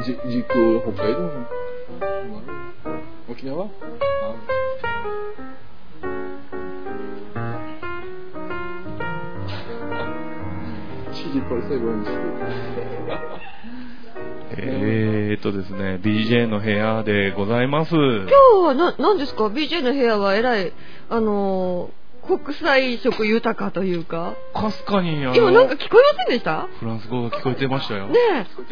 実北海道沖縄ですね、BJ の部屋でございます。 今日は何ですか？ BJ の部屋はえらい国際色豊かというか。 かすかに今なんか聞こえませんでした？ フランス語が聞こえてましたよ。 ねえ。 さ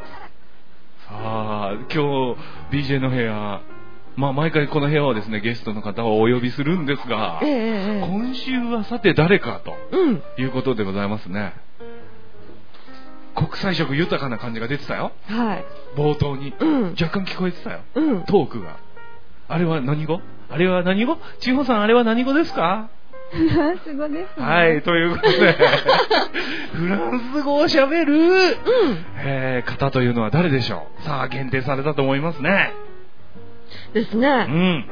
あ、今日 BJ の部屋、毎回この部屋はですね、ゲストの方をお呼びするんですが、今週はさて誰かということでございますね。国際色豊かな感じが出てたよ。 はい。 冒頭に、若干聞こえてたよ。トークが。あれは何語？千穂さん、あれは何語ですか？ フランス語ですね。 はい、ということでフランス語を喋る、方というのは誰でしょう？さあ、限定されたと思いますね。 ですね。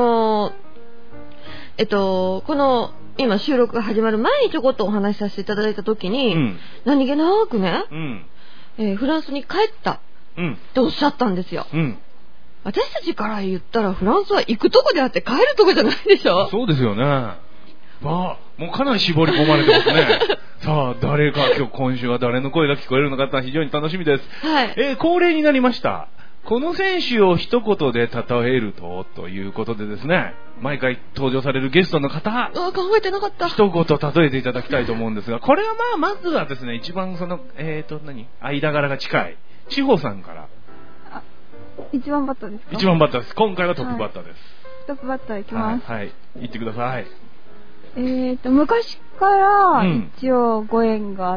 この今収録が始まる前にちょこっとお話しさせていただいたときに、何気なくね、フランスに帰ったっておっしゃったんですよ。私たちから言ったらフランスは行くとこであって帰るとこじゃないでしょ。 そうですよね。もうかなり絞り込まれてますね。さあ、誰か今週は誰の声が聞こえるのか非常に楽しみです。 はい。 恒例になりました。この選手を一言で例えるということでですね、毎回登場されるゲストの方、 考えてなかった。 一言例えていただきたいと思うんですが、これはまずはですね、一番間柄が近い千穂さんから。 一番バッターですか？ 一番バッターです。今回はトップバッターです。 トップバッターいきます。 はい。言ってください。 昔から一応ご縁があって、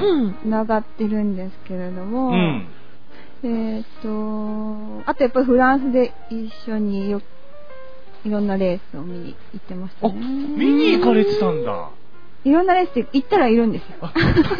繋がってるんですけれども、あとやっぱりフランスで一緒にいろんなレースを見に行ってましたね。 見に行かれてたんだ。 いろんなレースって行ったらいるんですよ。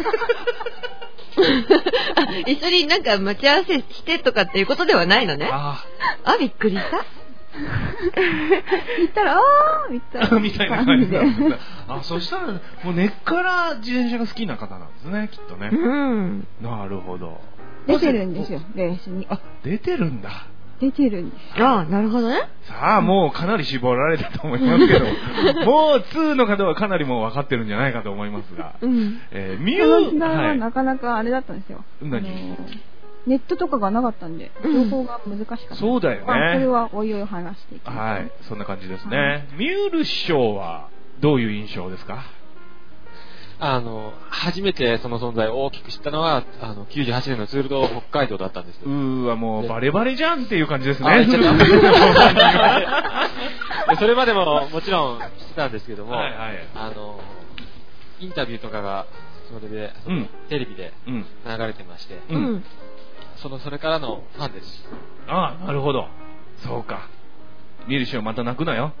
一緒になんか待ち合わせしてとかっていうことではないのね。びっくりした。 行ったらみたいな感じで。 そしたらもう根っから自転車が好きな方なんですね、きっとね。なるほど。 出てるんですよ、レースに。 出てるんだ。 出てるんです。 なるほどね。 さあ、もうかなり絞られたと思いますけど、もう2の方はかなりもう分かってるんじゃないかと思いますが、 その時代はなかなかあれだったんですよ。ネットとかがなかったんで、情報が難しかった。 そうだよね。 それはおいおい話していきます。 はい、そんな感じですね。ミュール師匠はどういう印象ですか？ 初めてその存在を大きく知ったのは98年のツールド北海道だったんですよ。 もうバレバレじゃんっていう感じですね。 それまでももちろん知ってたんですけども、インタビューとかがそれで、テレビで流れてまして、それからのファンです。 なるほど。そうか。ミュール師匠また泣くなよ。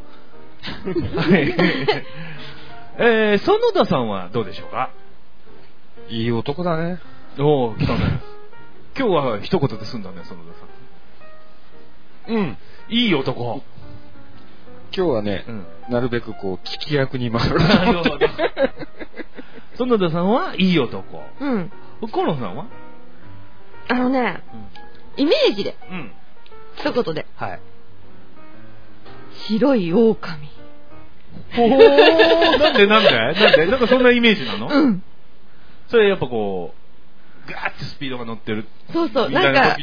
園田さんはどうでしょうか？ いい男だね。 来たね。今日は一言で済んだね、園田さん。いい男。 今日はね、なるべく聞き役に回る。 なるほど。園田さんはいい男。河野さんは？ イメージで。一言で。白い狼。 なんでなんかそんなイメージなの？それやっぱガーってスピードが乗ってる。 そう、なんか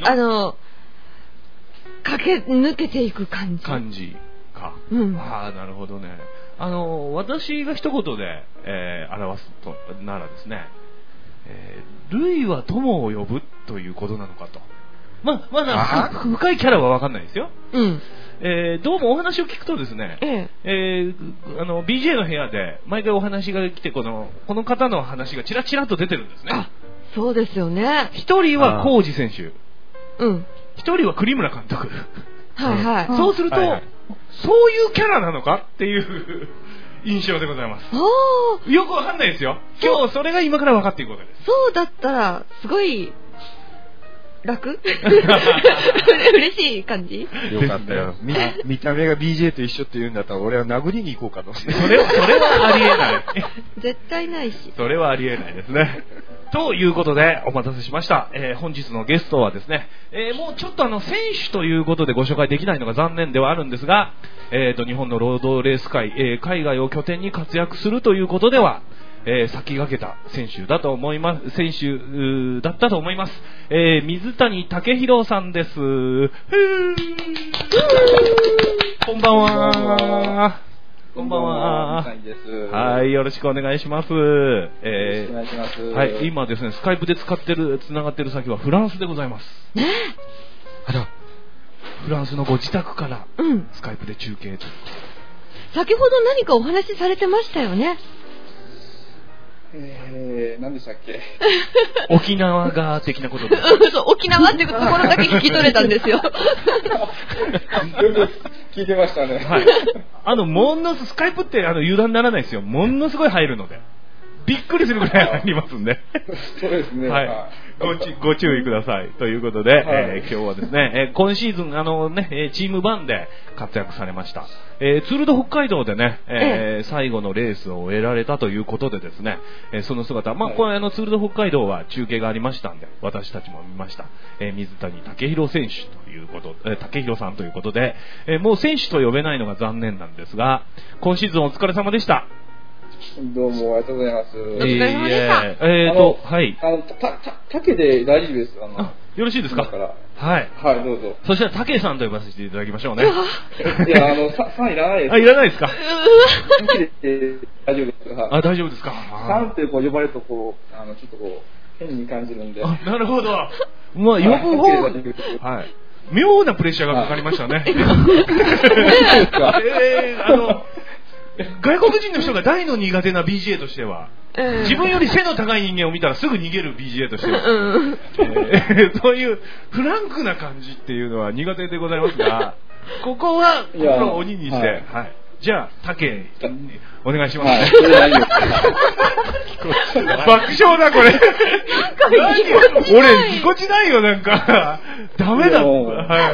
駆け抜けていく感じか。なるほどね。私が一言で、表すとならですね、類は友を呼ぶということなのかと。まだ深いキャラは分かんないですよ。どうもお話を聞くとですね、BJ の部屋で毎回お話が来てこの方の話がチラチラと出てるんですね。 そうですよね。 一人は浩二選手、一人は栗村監督。そうすると、そういうキャラなのかっていう印象でございます。よくわかんないですよ。今日それが今から分かっていくわけです。 そうだったらすごい楽嬉しい感じ。 よかったよ。見た目が BJ と一緒って言うんだったら俺は殴りに行こうかと。 それはありえない。 絶対ないし。 それはありえないですね。 ということで、お待たせしました。本日のゲストはですね、もうちょっと選手ということでご紹介できないのが残念ではあるんですが、日本のロードレース界、海外を拠点に活躍するということでは、先駆けた選手だったと思います。水谷武弘さんです。こんばんは。こんばんは。はい、よろしくお願いします。 よろしくお願いします。 はい、今ですね、スカイプで繋がってる先はフランスでございます。フランスのご自宅からスカイプで中継と。 先ほど何かお話しされてましたよね。 何でしたっけ？ 沖縄が的なことで。 そう、沖縄っていうところだけ聞き取れたんですよ。よく聞いてましたね。 はい。スカイプって油断ならないですよ。ものすごい入るので。びっくりするぐらい入りますんで。 そうですね。 はい。ご注意ください。ということで、今日はですね、今シーズンチームバンで活躍されました。ツールド北海道でね、最後のレースを終えられたということでですね、その姿、これツールド北海道は中継がありましたんで、私たちも見ました。水谷武弘選手ということ、武弘さんということで、もう選手と呼べないのが残念なんですが、今シーズンお疲れ様でした。 どうもありがとうございます。 お疲れ様でした。 はい。 竹で大丈夫です。 よろしいですか？はい。 はい、どうぞ。 そしたら竹さんと呼ばせていただきましょうね。 いや、さんいらないです。 いらないですか？ 竹で大丈夫です。 大丈夫ですか？ さんって呼ばれるとちょっと変に感じるんで。 なるほど。呼ぶ方はい。妙なプレッシャーがかかりましたね。外国人の人が大の苦手な BGA としては、自分より背の高い人間を見たらすぐ逃げる BGA としては、そういうフランクな感じっていうのは苦手でございますが、ここは心を鬼にして、はい。じゃあ、竹、お願いします。爆笑だ、これ。俺、ぎこちないよ、なんか。ダメだ。はい。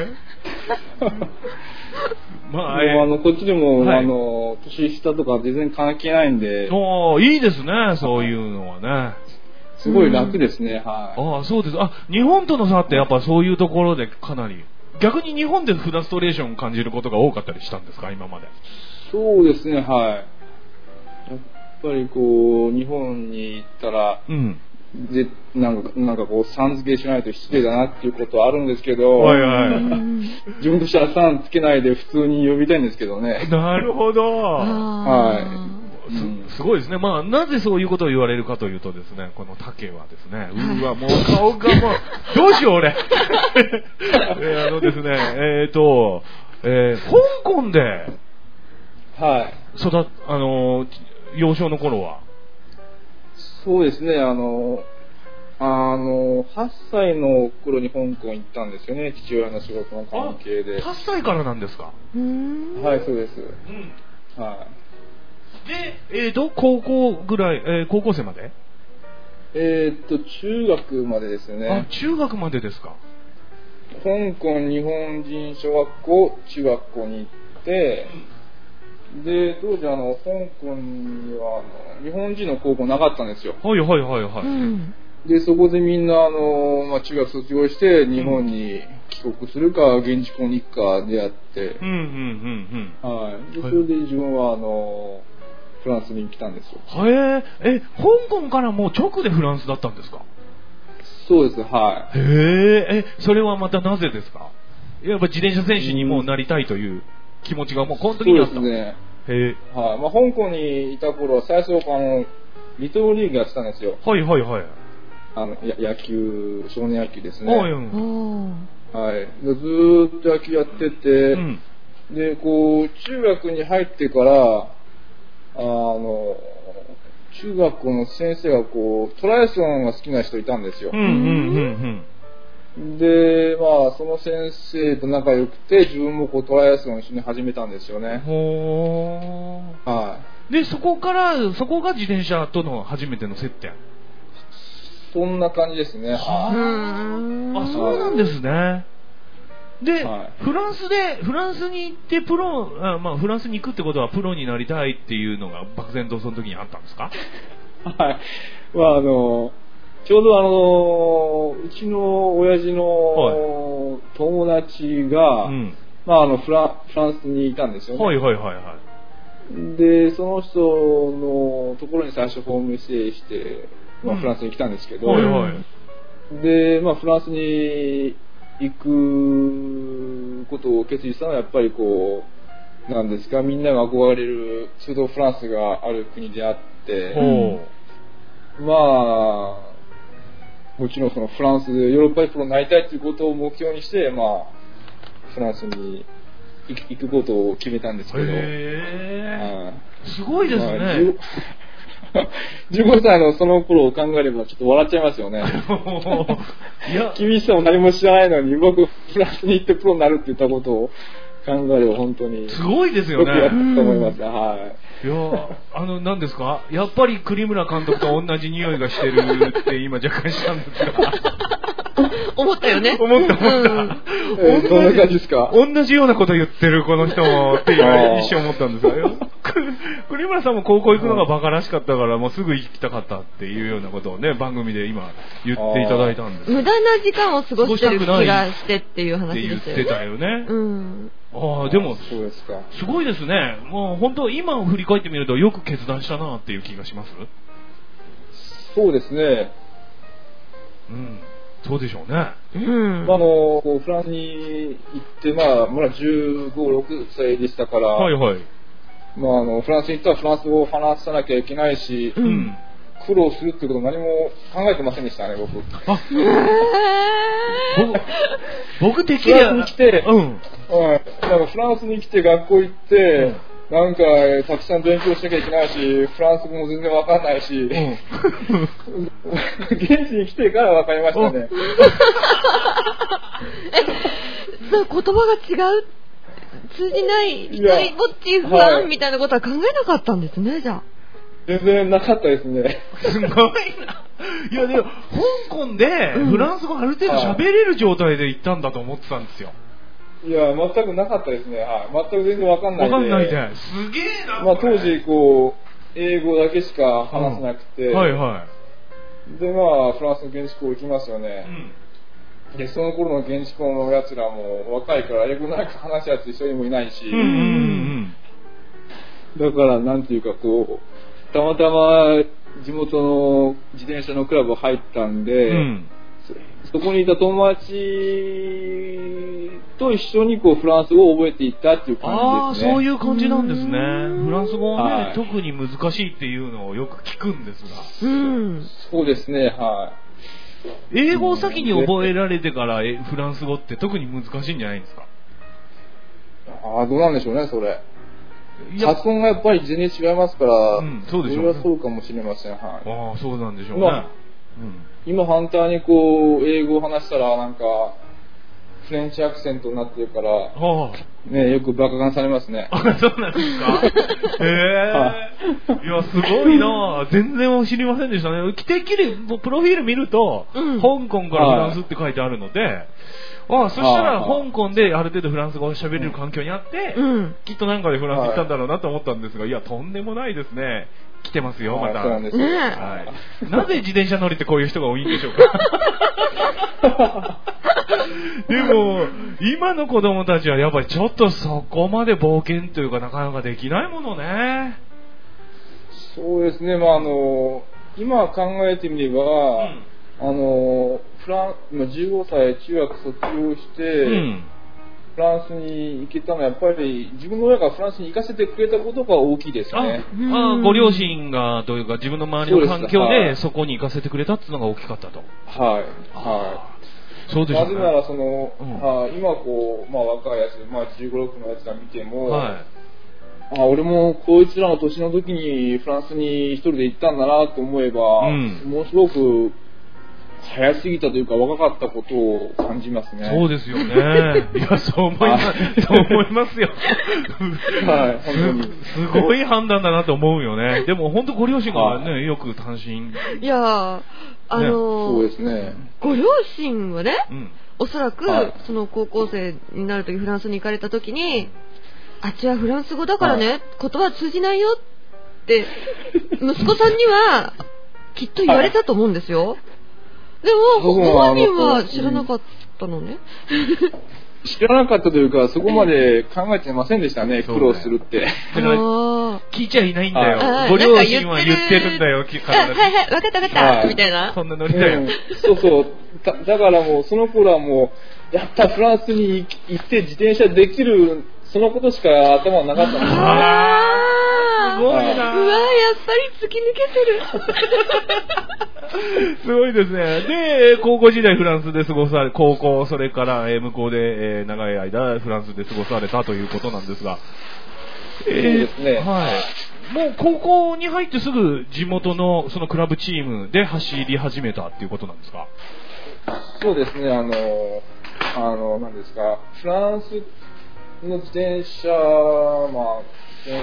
こっちでも、年下とか全然関係ないんで。 いいですね、そういうのはね。 すごい楽ですね、はい。 そうです。日本との差ってやっぱそういうところでかなり、逆に日本でフラストレーションを感じることが多かったりしたんですか、今まで。 そうですね、はい。やっぱり日本に行ったら、なんかさん付けしないと失礼だなっていうことはあるんですけど、自分としてはさんつけないで普通に呼びたいんですけどね。 なるほど。 はい。 すごいですね。なぜそういうことを言われるかというとですね、この竹はですね、もう顔がもう、どうしよう俺。ですね、香港で、幼少の頃は。 そうですね、8歳の頃に香港行ったんですよね、父親の仕事の関係で。 8歳からなんですか？ はい、そうです。はい。 で、高校ぐらい、高校生まで？ 中学までですね。 中学までですか？ 香港日本人小学校、中学校に行って、で、当時香港には日本人の高校なかったんですよ。 はい。 で、そこでみんな中学卒業して日本に帰国するか、現地校に行くかでやって、はい。で、それで自分はフランスに来たんですよ。 香港からもう直でフランスだったんですか？ そうです、はい。 それはまたなぜですか？やっぱ自転車選手にもなりたいという気持ちがもうこの時にあった。 そうですね。はい。香港にいた頃は最初リトルリーグやってたんですよ。 はい。 野球、少年野球ですね。 はい。 ずーっと野球やってて、で、中学に入ってから、中学校の先生がトライアスロンが好きな人いたんですよ。で、その先生と仲良くて、自分もトライアスロン一緒に始めたんですよね。 で、そこが自転車との初めての接点。 そんな感じですね。 そうなんですね。で、フランスに行ってフランスに行くってことはプロになりたいっていうのが漠然とその時にあったんですか？ はい。 ちょうどうちの親父の友達が、フランスにいたんですよね。で、その人のところに最初ホームステイして、フランスに来たんですけど、で、フランスに行くことを決意したのはやっぱりこう、なんですか、みんなが憧れる中東フランスがある国であって、もちろんそのフランス、ヨーロッパでプロになりたいということを目標にして、フランスに行くことを決めたんですけど。 すごいですね。 15歳のその頃を考えればちょっと笑っちゃいますよね。君しても何も知らないのに僕フランスに行ってプロになるって言ったことを考えれば本当にすごいですよね。 よくやったと思います。 いや、何ですか、やっぱり栗村監督と同じ匂いがしてるって今若干したんですが思ったよね。 思った。 どんな感じですか？ 同じようなこと言ってるこの人もって一瞬思ったんですが、栗村さんも高校行くのがバカらしかったからもうすぐ行きたかったっていうようなことをね、番組で今言っていただいたんです。 無駄な時間を過ごしてる気がしてっていう話ですよね。 って言ってたよね。でもそうですか。 すごいですね。もう本当今を振り返ってみるとよく決断したなっていう気がします。 そうですね。 そうでしょうね。 フランスに行ってまだ15、6歳でしたから、フランスに行ったらフランス語を話さなきゃいけないし、苦労するっていうこと何も考えてませんでしたね、僕。 僕的にはフランスに来て、フランスに来て学校行って、なんかたくさん勉強しなきゃいけないし、フランス語も全然わかんないし、現地に来てからわかりましたね。 言葉が違う、通じない、一人ぼっち不安みたいなことは考えなかったんですね、じゃあ。 全然なかったですね。 すごいな。いやでも香港でフランス語ある程度喋れる状態で行ったんだと思ってたんですよ。 いや全くなかったですね。全く全然わかんないで。 わかんないで。すげえな。 当時こう英語だけしか話せなくて、でフランスの現地校行きますよね。でその頃の現地校のやつらも若いから英語なんか話すやつ一人もいないし、だからなんていうかこう。たまたま地元の自転車のクラブ入ったんで、そこにいた友達と一緒にこうフランス語を覚えていったっていう感じですね。 そういう感じなんですね。フランス語はね、特に難しいっていうのをよく聞くんですが。 そうですね、 英語を先に覚えられてからフランス語って特に難しいんじゃないんですか？ どうなんでしょうね、それ。発音がやっぱり全然違いますから、 そうでしょうね。 それはそうかもしれません。 そうなんでしょうね。 今反対にこう英語を話したらなんかフレンチアクセントになってるから、よくバカがされますね。 そうなんですか？いやすごいな。全然知りませんでしたね。てっきりプロフィール見ると、香港からフランスって書いてあるので。そしたら香港である程度フランス語を喋れる環境にあって、きっとなんかでフランス行ったんだろうなと思ったんですが、いやとんでもないですね。来てますよまた。なぜ自転車乗りってこういう人が多いんでしょうか？でも今の子供たちはやっぱりちょっとそこまで冒険というかなかなかできないものね。 そうですね。今考えてみれば。15歳中学卒業して、フランスに行けたのはやっぱり自分の親がフランスに行かせてくれたことが大きいですね。 ご両親がというか自分の周りの環境でそこに行かせてくれたっていうのが大きかったと。そうでしょうね。なぜなら今こう若いやつ、15、6のやつら見ても、俺もこいつらの年の時にフランスに一人で行ったんだなと思えば、ものすごく早すぎたというか若かったことを感じますね。 そうですよね。いやそう思いますよ。本当にすごい判断だなと思うよね。でも本当ご両親がねよく単身。 いやそうですね。 ご両親はね、おそらくその高校生になるときフランスに行かれたときに、あっちはフランス語だからね、言葉通じないよって息子さんにはきっと言われたと思うんですよ。 でも本人は知らなかったのね。 知らなかったというか、そこまで考えてませんでしたね、苦労するって。 聞いちゃいないんだよ。ご両親は言ってるんだよ、必ず。 はいはい、わかったわかった、みたいな。 そんなノリだよ。 そうそう。だからもう、その頃はもう、やったフランスに行って自転車できる、そのことしか頭になかったんですよ。 すごいな。うわ、 やっぱり突き抜けてる。すごいですね。で、高校時代フランスで過ごされ、高校、それから向こうで長い間フランスで過ごされたということなんですが。 そうですね。 はい。もう高校に入ってすぐ地元のそのクラブチームで走り始めたっていうことなんですか？ そうですね。何ですか、フランスの自転車、自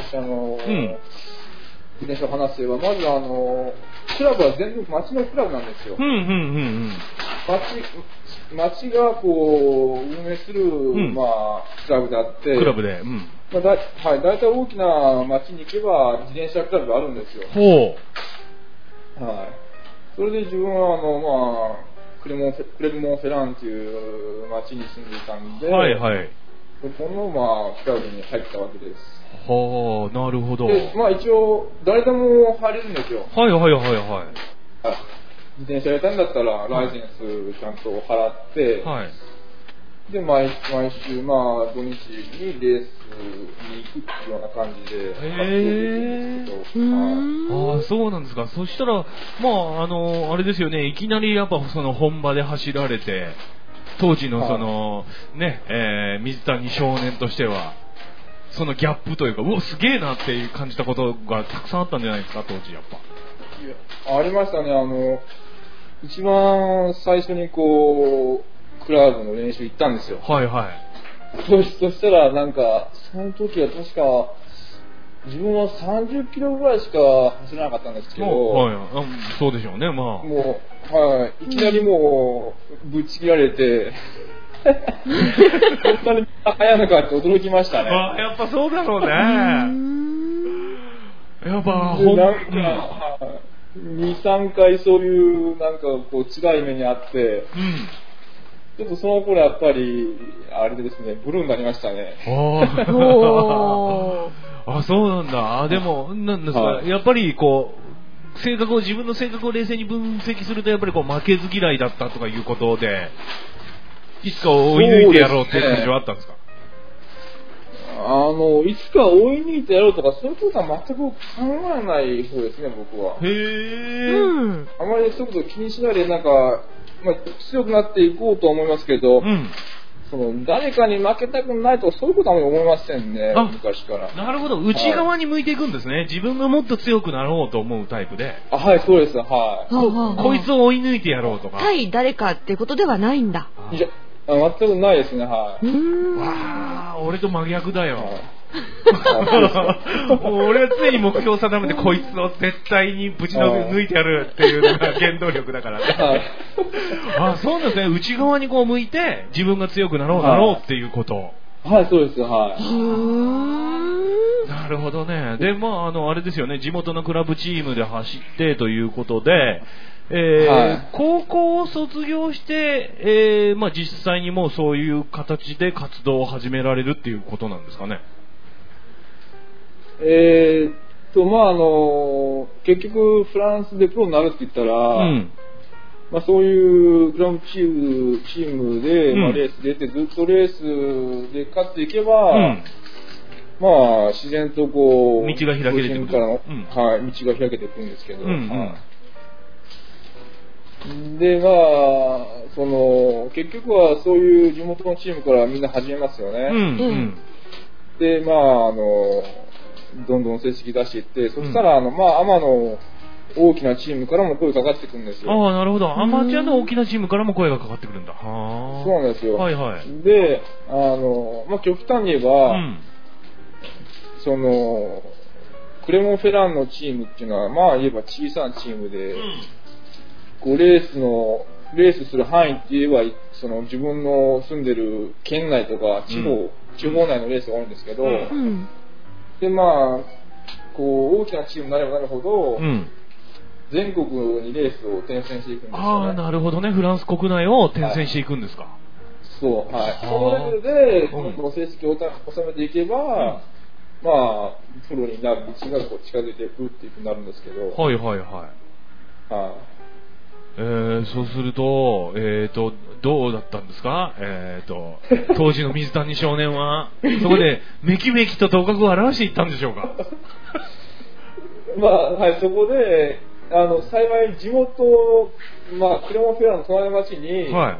転車を話せば、まずクラブは全部町のクラブなんですよ。町がこう運営する、クラブであって、 クラブで、 だいたい大きな町に行けば自転車クラブがあるんですよ。 ほう。 はい。それで自分はクレモンフェランという町に住んでいたんで、 はいはい。 そこのクラブに入ったわけです。 はあ、なるほど。 で、一応誰でも入れるんですよ。 はい。 自転車やりたいんだったらライセンスちゃんと払って、はい。で毎週土日にレースに行くっていうような感じで活動してるんですけど、 ああ、そうなんですか。そしたらあれですよね。いきなりやっぱその本場で走られて、当時のその水谷少年としてはそのギャップというか、うわすげえなっていう感じたことがたくさんあったんじゃないですか、当時やっぱ。 いや、ありましたね。一番最初にこうクラブの練習行ったんですよ。 はいはい。 そしたらその時は確か自分は30キロぐらいしか走らなかったんですけど、 はい、そうでしょうね。もういきなりもうぶち切られて。こんなに速いのかって驚きましたね。 やっぱそうだろうね。やっぱ 2、3回そういう辛い目にあって、ちょっとその頃やっぱりあれですね、ブルーになりましたね。 あ、そうなんだ。でもなんですか、やっぱりこう自分の性格を冷静に分析すると、やっぱりこう負けず嫌いだったとかいうことで。いつか追い抜いてやろうっていう感じはあったんですか？ いつか追い抜いてやろうとかそういうことは全く考えない方ですね、僕は。 へー。 あまりそういうことを気にしないで強くなっていこうと思いますけど、誰かに負けたくないとかそういうことはあまり思いませんね、昔から。 なるほど、内側に向いていくんですね。自分がもっと強くなろうと思うタイプで。 はい、そうです。はい。 こいつを追い抜いてやろうとか。 対誰かっていうことではないんだ。 いや、全くないですね。はい。 わあ、俺と真逆だよ。俺は常に目標を定めて、こいつを絶対にぶち抜いてやるっていうのが原動力だからね。そうなんですね。内側にこう向いて自分が強くなろうっていうこと。 はい、そうです。はい。 なるほどね。で、あれですよね。地元のクラブチームで走ってということで。高校を卒業して、実際にもうそういう形で活動を始められるっていうことなんですかね。 結局フランスでプロになるって言ったら、そういうグランプリチームで、レース出てずっとレースで勝っていけば、自然とこう道が開けていく道が開けていくんですけど。で結局はそういう地元のチームからみんな始めますよね。でどんどん成績出していって、そしたらアマの大きなチームからも声かかってくるんですよ。 なるほど。アマチュアの大きなチームからも声がかかってくるんだ。 そうなんですよ。 はいはい。 で極端に言えば、クレモンフェランのチームっていうのは言えば小さなチームで。レースする範囲って言えば自分の住んでる県内とか地方内のレースが多いんですけど、で大きなチームになればなるほど、 全国にレースを転戦していくんですよね。 ああ、なるほどね。フランス国内を転戦していくんですか。 そう、はい。そのレベルで、この成績を収めていけば、まあ、プロになる道がこう近づいていくっていうふうになるんですけど。 はいはいはい。そうすると、どうだったんですか？当時の水谷少年は、そこでめきめきと頭角を現していったんでしょうか？ まあ、はい、そこで、幸い地元、まあ、クレモンフェラの隣の町に、はい、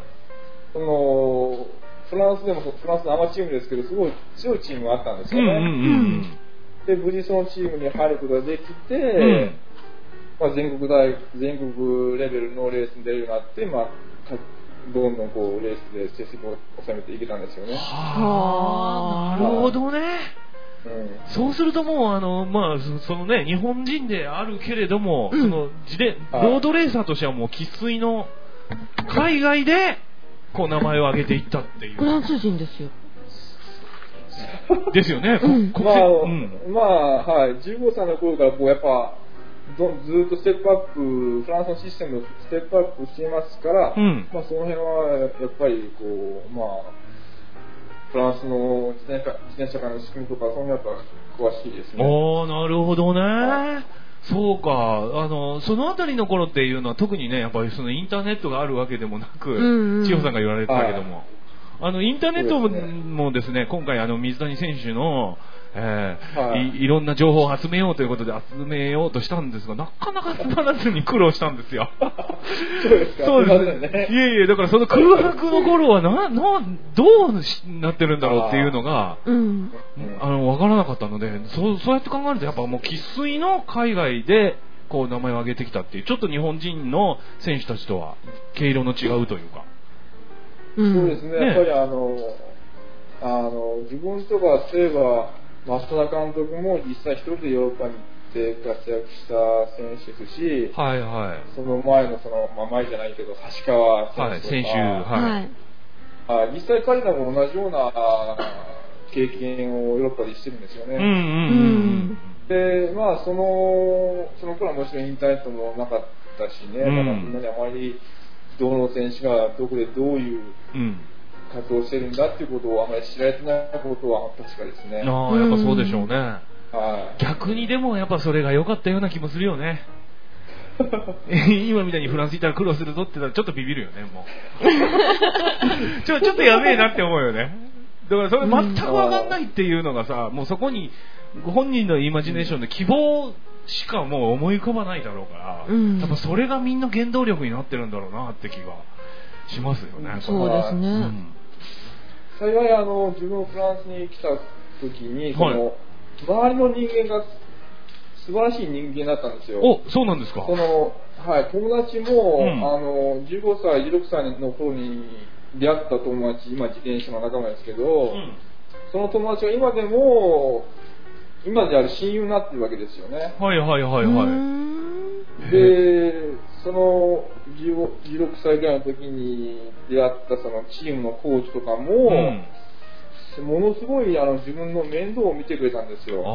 フランスでもフランスのアマチームですけど、すごい強いチームがあったんですよね。で、無事そのチームに入ることができて、まあ、全国レベルのレースに出るようになって、まあ、どんどんこうレースで成績を収めていけたんですよね。 はあ、なるほどね。そうするともうまあそのね日本人であるけれども、そのロードレーサーとしてはもう生粋の海外でこう名前を挙げていったっていう。 フランス人ですよ。 ですよね。 まあはい、15歳の頃からこうやっぱずっとステップアップ、フランスのシステムをステップアップしていますから、まあその辺はやっぱりこうまあフランスの自転車界の仕組みとかその辺やっぱ詳しいですね。 ああ、なるほどね。そうか、そのあたりの頃っていうのは特にねやっぱりそのインターネットがあるわけでもなく、千代さんが言われてたけども。インターネットもですね、今回水谷選手の、いろんな情報を集めようということで集めようとしたんですが、なかなか集まらずに苦労したんですよ。そうですね。いえいえ、だからその空白の頃はどうなってるんだろうっていうのが、わからなかったので、そうやって考えるとやっぱもう生粋の海外でこう名前を挙げてきたっていう、ちょっと日本人の選手たちとは毛色の違うというか。 そうですね、やっぱり自分とか例えば増田監督も実際一人でヨーロッパに行って活躍した選手ですし、 はいはい、 その前の前じゃないけど橋川選手とか、実際彼らも同じような経験をヨーロッパでしてるんですよね。で、まあその頃はもちろんインターネットもなかったしね、みんなにあまりどの選手がどこでどういう活動をしてるんだっていうことをあまり知られてないことは確かですね。 やっぱそうでしょうね。逆にでもやっぱそれが良かったような気もするよね。今みたいにフランス行ったら苦労するぞって言ったらちょっとビビるよね、もう。ちょっとやべえなって思うよね。だからそれ全く分かんないっていうのがさ、もうそこにご本人のイマジネーションで希望しかもう思い浮かばないだろうから、やっぱそれがみんな原動力になってるんだろうなって気がしますよね。 そうですね。 幸い自分フランスに来た時に周りの人間が素晴らしい人間だったんですよ。 そうなんですか。 友達も、15歳16歳の頃に出会った友達、今自転車の仲間ですけど、その友達は今である親友になってるわけですよね。で、その16歳ぐらいの時に出会ったそのチームのコーチとかも、ものすごい自分の面倒を見てくれたんですよ。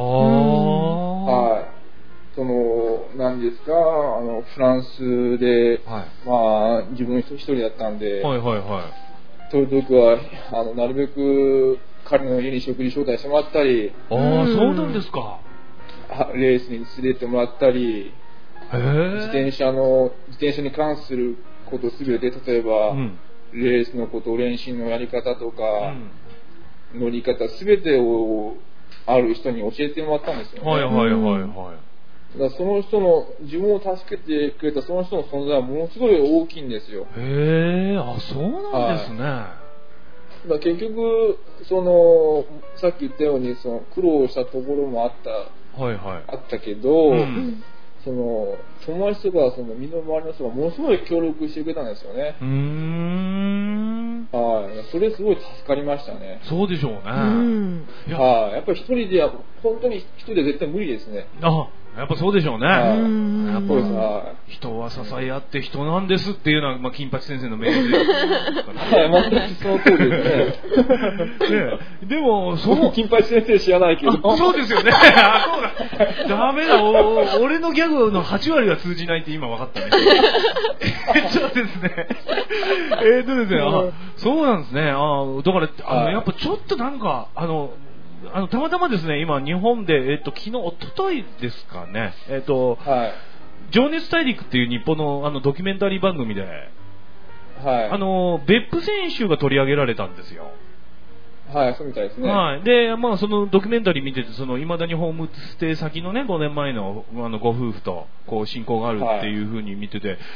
何ですか、フランスで、まあ自分一人だったんで、そういう時はなるべく彼の家に食事招待してもらったり、 そうなんですか。 レースに連れてもらったり、自転車に関することすべて、例えば、レースのこと、練習のやり方とか、乗り方すべてをある人に教えてもらったんですよね。だからその人の自分を助けてくれたその人の存在はものすごい大きいんですよ。 そうなんですね。 だ結局さっき言ったように苦労したところもあったけど、友達とか身の回りの人がものすごい協力してくれたんですよね。それすごい助かりましたね。 そうでしょうね。 やっぱり一人で絶対無理ですね。 やっぱそうでしょうね。 やっぱ人は支え合って人なんですっていうのは、金八先生の名言ですからね。 はい、全くその通りですね。でも、 金八先生知らないけど。 そうですよね。そうだ。ダメだ。俺のギャグの8割は通じないって今分かったね。そうですね。ですね。そうなんですね。だから、やっぱちょっとなんか、たまたまですね、今、日本で、昨日、おとといですかね、情熱大陸っていう日本の、ドキュメンタリー番組で、別府選手が取り上げられたんですよ。 はい、そうみたいですね。 はい。で、そのドキュメンタリー見てて、未だにホームステイ先のね、5年前の、ご夫婦と、親交があるっていう風に見てて、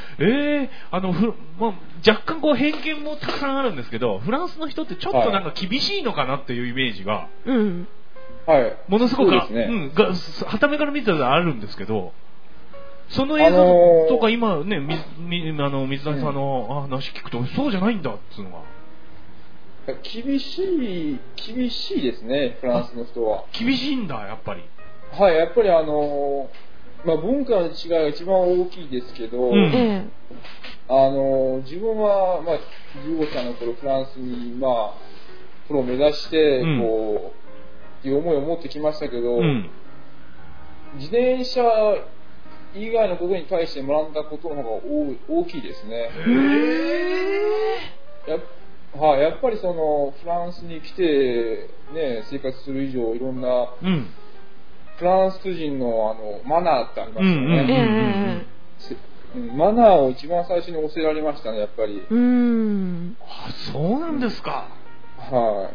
若干偏見もたくさんあるんですけど、フランスの人ってちょっとなんか厳しいのかなっていうイメージが、ものすごく、はためから見てたらあるんですけど、その映像とか今ね、水谷さんの話聞くと、そうじゃないんだっていうのが。 厳しいですね、フランスの人は。 厳しいんだ、やっぱり。 はい、やっぱり文化の違いが一番大きいですけど、自分は、15歳の頃フランスに、プロを目指して、っていう思いを持ってきましたけど、自転車以外のことに対して学んだことの方が大きいですね。やっぱりフランスに来て、ね、生活する以上いろんな、フランス人のマナーってありますよね。マナーを一番最初に教えられましたね、やっぱり。 そうなんですか。 はい。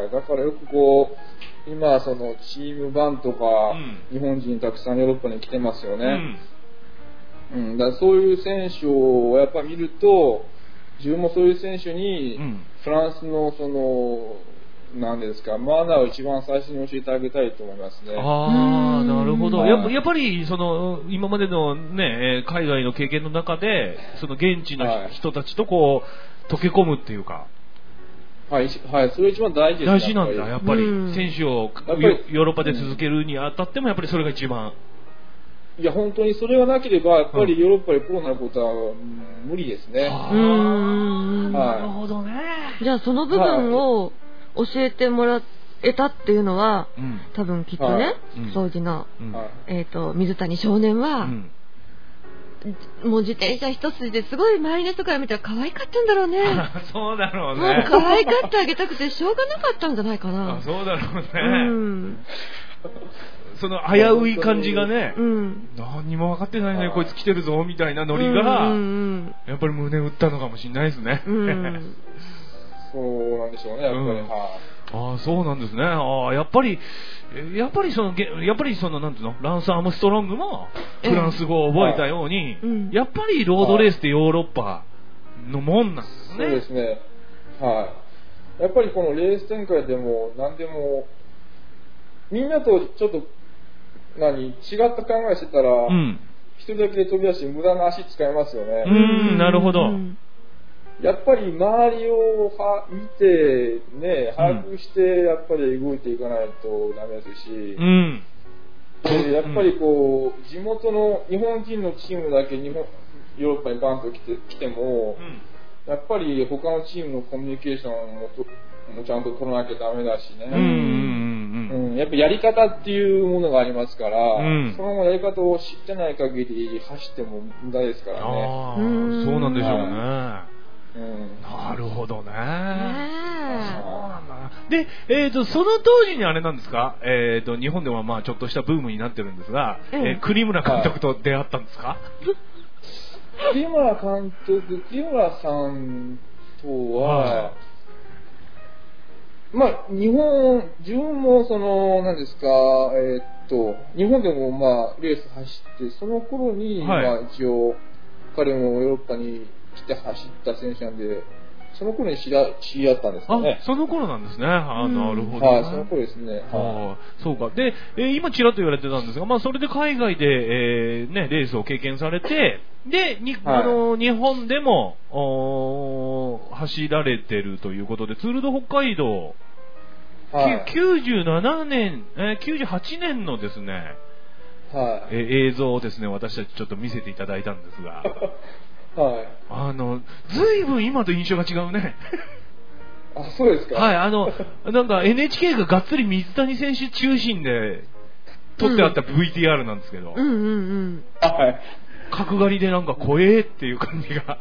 だからよく今チームバンとか、日本人たくさんヨーロッパに来てますよね。だからそういう選手をやっぱ見ると、自分もそういう選手に、フランスの何ですか、マナーを一番最初に教えてあげたいと思いますね。 なるほど。やっぱり今までのね、海外の経験の中で、現地の人たちと溶け込むっていうか。 はい、それ一番大事です。 大事なんだ、やっぱり。選手をヨーロッパで続けるにあたっても、やっぱりそれが一番。 いや、本当にそれがなければ、やっぱりヨーロッパでプロになることは無理ですね。 なるほどね。 じゃあ、その部分を教えてもらえたっていうのは、多分きっとね、当時の、水谷少年は、もう自転車一筋ですごい周りの人から見たら可愛かったんだろうね。 そうだろうね。 もう可愛がってあげたくてしょうがなかったんじゃないかな。 そうだろうね。その危うい感じがね、何にも分かってないのにこいつ来てるぞみたいなノリが、やっぱり胸打ったのかもしれないですね。 そうなんでしょうね、やっぱり。 そうなんですね。やっぱりなんていうの、ランス・アームストロングもフランス語を覚えたように、やっぱりロードレースってヨーロッパのもんなんですね。 そうですね。やっぱりこのレース展開でも何でもみんなとちょっと違った考えしてたら、一人だけ飛び出して無駄な足使いますよね。 なるほど。 やっぱり周りを見てね、把握してやっぱり動いていかないとダメですし、やっぱり地元の日本人のチームだけヨーロッパにバンと来ても、やっぱり他のチームのコミュニケーションもちゃんと取らなきゃダメだしね。やっぱやり方っていうものがありますから、そのやり方を知ってない限り走っても無駄ですからね。 そうなんでしょうね。なるほどね。そうなんだ。で、その当時にあれなんですか、日本ではちょっとしたブームになってるんですが、栗村監督と出会ったんですか？ 栗村監督、栗村さんとは、自分も何ですか、日本でもレース走って、その頃に、一応、彼もヨーロッパに来て走った選手なんで、その頃に知り合ったんですかね。 その頃なんですね。なるほど、 その頃ですね。 そうか。で、今ちらっと言われてたんですが、それで海外で、レースを経験されて、で、日本でも走られてるということで、ツール・ド・北海道、97年、98年のですね、 はい、 映像をですね、私たちちょっと見せていただいたんですが、 はい、 ずいぶん今と印象が違うね。 あ、そうですか。 はい、なんか NHK ががっつり水谷選手中心で撮ってあった VTR なんですけど、 うんうんうん、 はい。 角刈りでなんか怖えっていう感じが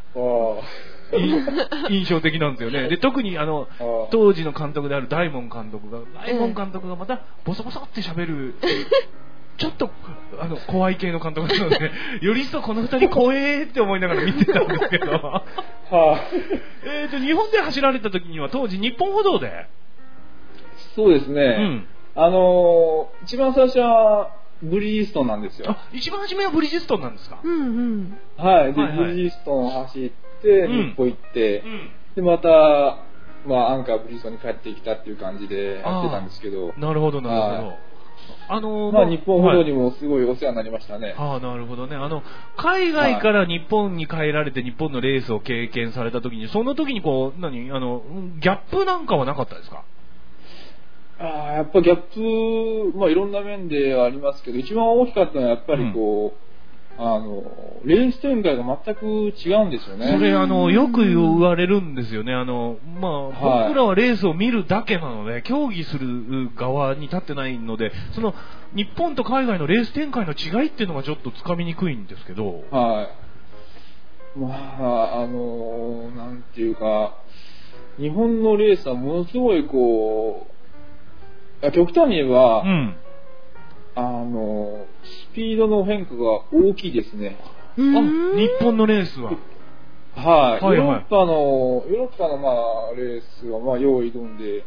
印象的なんですよね。で、特に当時の監督である大門監督がまたボソボソって喋る、ちょっと怖い系の監督なので、より一層この二人怖えって思いながら見てたんですけど、はあ、日本で走られた時には当時日本歩道で、 そうですね、一番最初はブリヂストンなんですよ。 一番初めはブリヂストンなんですか。 うんうん、 はい。で、ブリヂストンを走って、日本行って、で、また、アンカーブリヂストンに帰ってきたっていう感じでやってたんですけど。 なるほど、なるほど。 日本ほどにもすごいお世話になりましたね。 なるほどね。海外から日本に帰られて日本のレースを経験された時に、その時にギャップなんかはなかったですか？ やっぱギャップ、いろんな面ではありますけど、一番大きかったのはやっぱりレース展開が全く違うんですよね。 それよく言われるんですよね。僕らはレースを見るだけなので、競技する側に立ってないので、その日本と海外のレース展開の違いっていうのがちょっとつかみにくいんですけど。 はい。なんていうか、日本のレースはものすごい極端に言えば、スピードの変化が大きいですね。 日本のレースは。 はい。ヨーロッパのレースは用意どんで、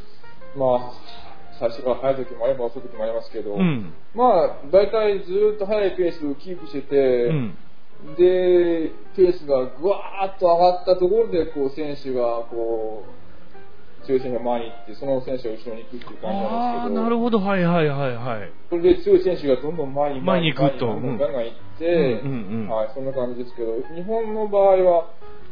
最初から速い時もあれば遅い時もありますけど、大体ずっと速いペースをキープしてて、でペースがぐわーっと上がったところで選手が強い選手が前に行って、その選手が後ろに行くっていう感じなんですけど。 なるほど、はいはいはいはい。 それで強い選手がどんどん前に行くと、ガンガン行って、そんな感じですけど、日本の場合は、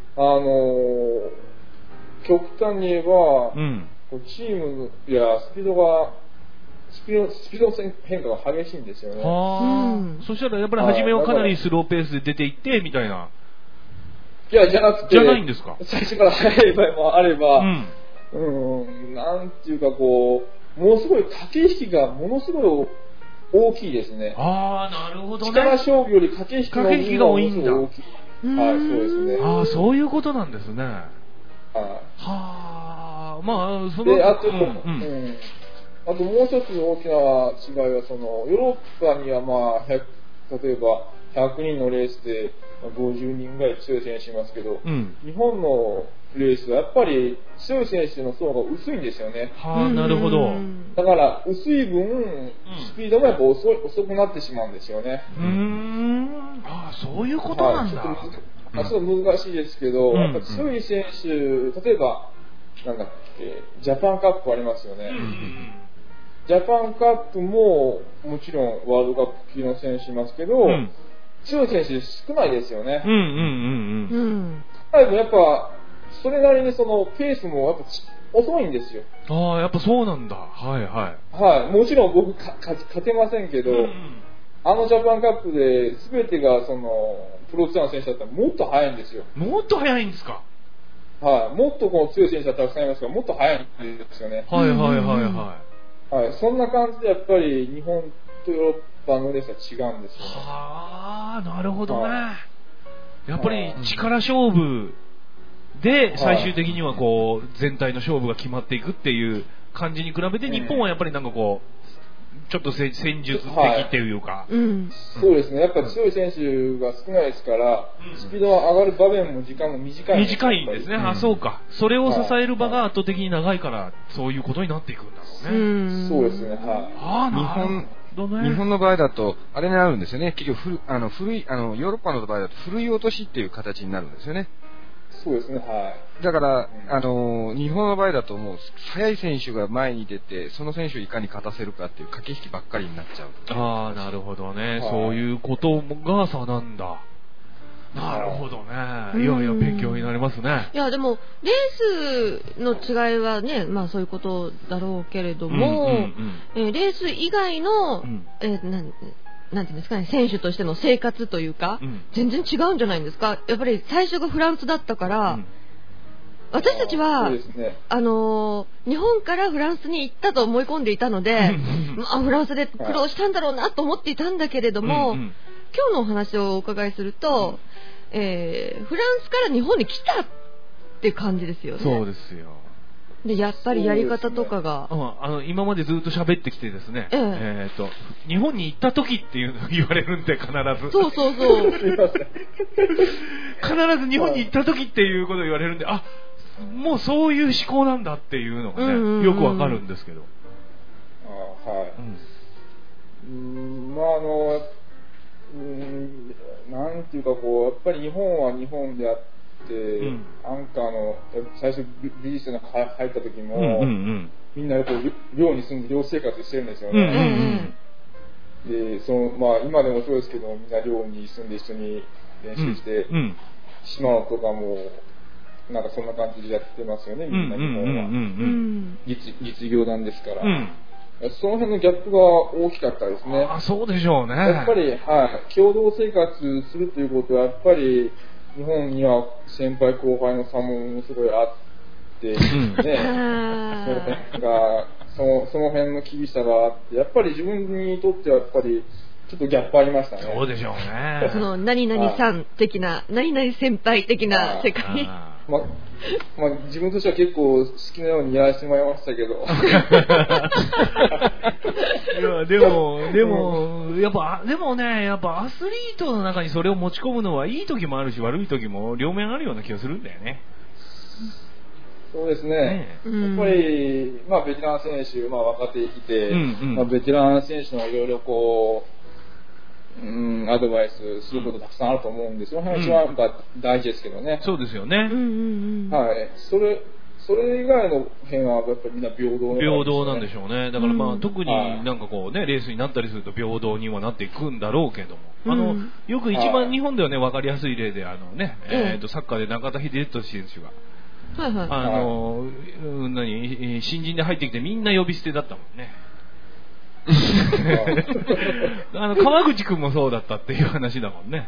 極端に言えば、チームやスピード変化が激しいんですよね。 そしたらやっぱり初めはかなりスローペースで出ていってみたいな。 いや、じゃなくて、 じゃないんですか。 最初から速い場合もあれば、なんていうかものすごい駆け引きがものすごい大きいですね。 なるほどね。 力勝負より駆け引きが多いんだ。 はい、そうですね。 そういうことなんですね。 で、あともう一つの大きな違いは、ヨーロッパには例えば100人のレースで50人ぐらい強い選手いますけど、日本のレースはやっぱり強い選手の層が薄いんですよね。 なるほど。 だから薄い分、スピードもやっぱ遅くなってしまうんですよね。 そういうことなんだ。 ちょっと難しいですけど、やっぱ強い選手、例えばジャパンカップありますよね。ジャパンカップももちろんワールドカップ級の選手いますけど、強い選手少ないですよね。やっぱそれなりにそのペースもやっぱ遅いんですよ。 やっぱそうなんだ。はいはい。 はい。もちろん僕勝てませんけど、ジャパンカップで全てがプロツアーの選手だったらもっと速いんですよ。 もっと速いんですか。 はい。もっと強い選手がたくさんいますからもっと速いんですよね。 はいはいはいはい。 はい。そんな感じでやっぱり日本とヨーロッパのレースは違うんですよね。 なるほどね。やっぱり力勝負で最終的には全体の勝負が決まっていくっていう感じに比べて、日本はやっぱりなんかちょっと戦術的っていうか、 そうですね。やっぱ強い選手が少ないですから、スピードが上がる場面も時間も短いんですね。そうか。それを支える場が圧倒的に長いから、そういうことになっていくんだろうね。そうですね。 日本の場合だとあれになるんですよね。結局古いヨーロッパの場合だとふるい落としっていう形になるんですよね。 そうですね。はい。 だから日本の場合だともう速い選手が前に出て、その選手をいかに勝たせるかっていう駆け引きばっかりになっちゃう。 なるほどね。そういうことが差なんだ。 なるほどね。いやいや、勉強になりますね。 いや、でも、レースの違いはね、まあそういうことだろうけれども、レース以外の、なんていうんですかね、選手としての生活というか、全然違うんじゃないんですか。やっぱり最初がフランスだったから、私たちは、日本からフランスに行ったと思い込んでいたので、フランスで苦労したんだろうなと思っていたんだけれども、今日のお話をお伺いすると、フランスから日本に来たって感じですよね。 そうですよ。 で、やっぱりやり方とかが、 今までずっと喋ってきてですね、日本に行った時っていうのを言われるんで、必ず。 そうそうそう。 必ず日本に行った時っていうことを言われるんで、あ、もうそういう思考なんだっていうのがね、よくわかるんですけど。 はい。なんていうかこう、やっぱり日本は日本であって、アンカーの最初ビジネスに入った時も、みんなこう寮に住んで寮生活してるんですよね。で、今でもそうですけど、みんな寮に住んで一緒に練習して、島野とかもなんかそんな感じでやってますよね、みんな日本は。実業団ですから。その辺のギャップが大きかったですね。 そうでしょうね。 やっぱり、共同生活するということは、やっぱり日本には先輩後輩の差もすごいあって、その辺の厳しさがあって、やっぱり自分にとってはやっぱりちょっとギャップありましたね。 そうでしょうね。 その何々さん的な、何々先輩的な世界。 自分としては結構好きなようにやらせてもらいましたけど。 いや、でも、やっぱアスリートの中にそれを持ち込むのはいい時もあるし、悪い時も両面あるような気がするんだよね。 そうですね。やっぱり、ベテラン選手、若手来て、ベテラン選手のいろいろこう、アドバイスすることたくさんあると思うんですよ。その辺は一番大事ですけどね。 そうですよね。 はい。それ以外の辺はやっぱりみんな平等なんでしょうね。だから特になんかこうね、レースになったりすると平等にはなっていくんだろうけども、よく一番日本ではね、分かりやすい例でサッカーで中田英寿選手が、新人で入ってきてみんな呼び捨てだったもんね。川口くんもそうだったっていう話だもんね。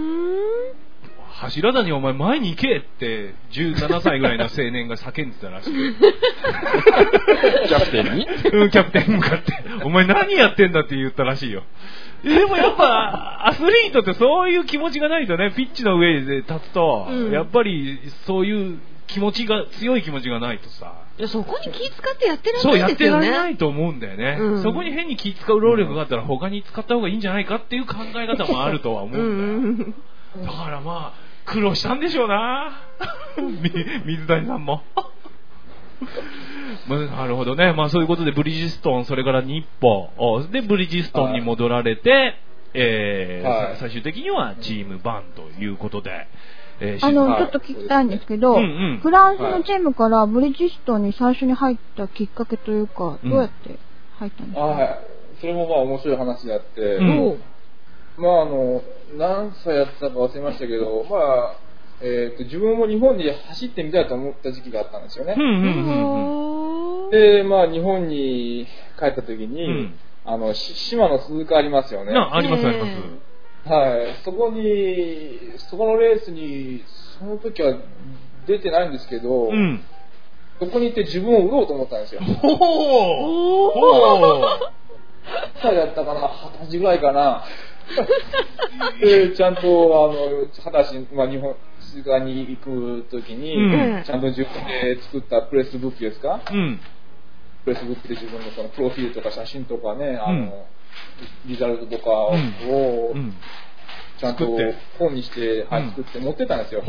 柱谷お前前に行けって17歳ぐらいの青年が叫んでたらしい。 キャプテンに？ キャプテンに向かってお前何やってんだって言ったらしいよ。でもやっぱアスリートってそういう気持ちがないとね、ピッチの上で立つと、やっぱりそういう強い気持ちがないとさ、 いや、そこに気使ってやってられないですよね。そうやってられないと思うんだよね。そこに変に気使う労力があったら他に使った方がいいんじゃないかっていう考え方もあるとは思うんだよ。だから苦労したんでしょうな。水谷さんも。なるほどね。そういうことでブリヂストン、それから日歩でブリヂストンに戻られて、最終的にはチームバンということで。 ちょっと聞きたいんですけど、フランスのチームからブリヂストンに最初に入ったきっかけというか、どうやって入ったんですか？ それも面白い話であって、何歳やってたか忘れましたけど、自分も日本に走ってみたいと思った時期があったんですよね。で、日本に帰った時に、島の鈴鹿ありますよね。 あります。 そこのレースにその時は出てないんですけど、そこに行って自分を売ろうと思ったんですよ。歳だったかな、20歳ぐらいかな。でちゃんと20歳、日本鈴鹿に行く時に、ちゃんと自分で作ったプレスブックですか？プレスブックで自分のそのプロフィールとか写真とかね、リザルトとかをちゃんと本にして、作って持ってたんですよ。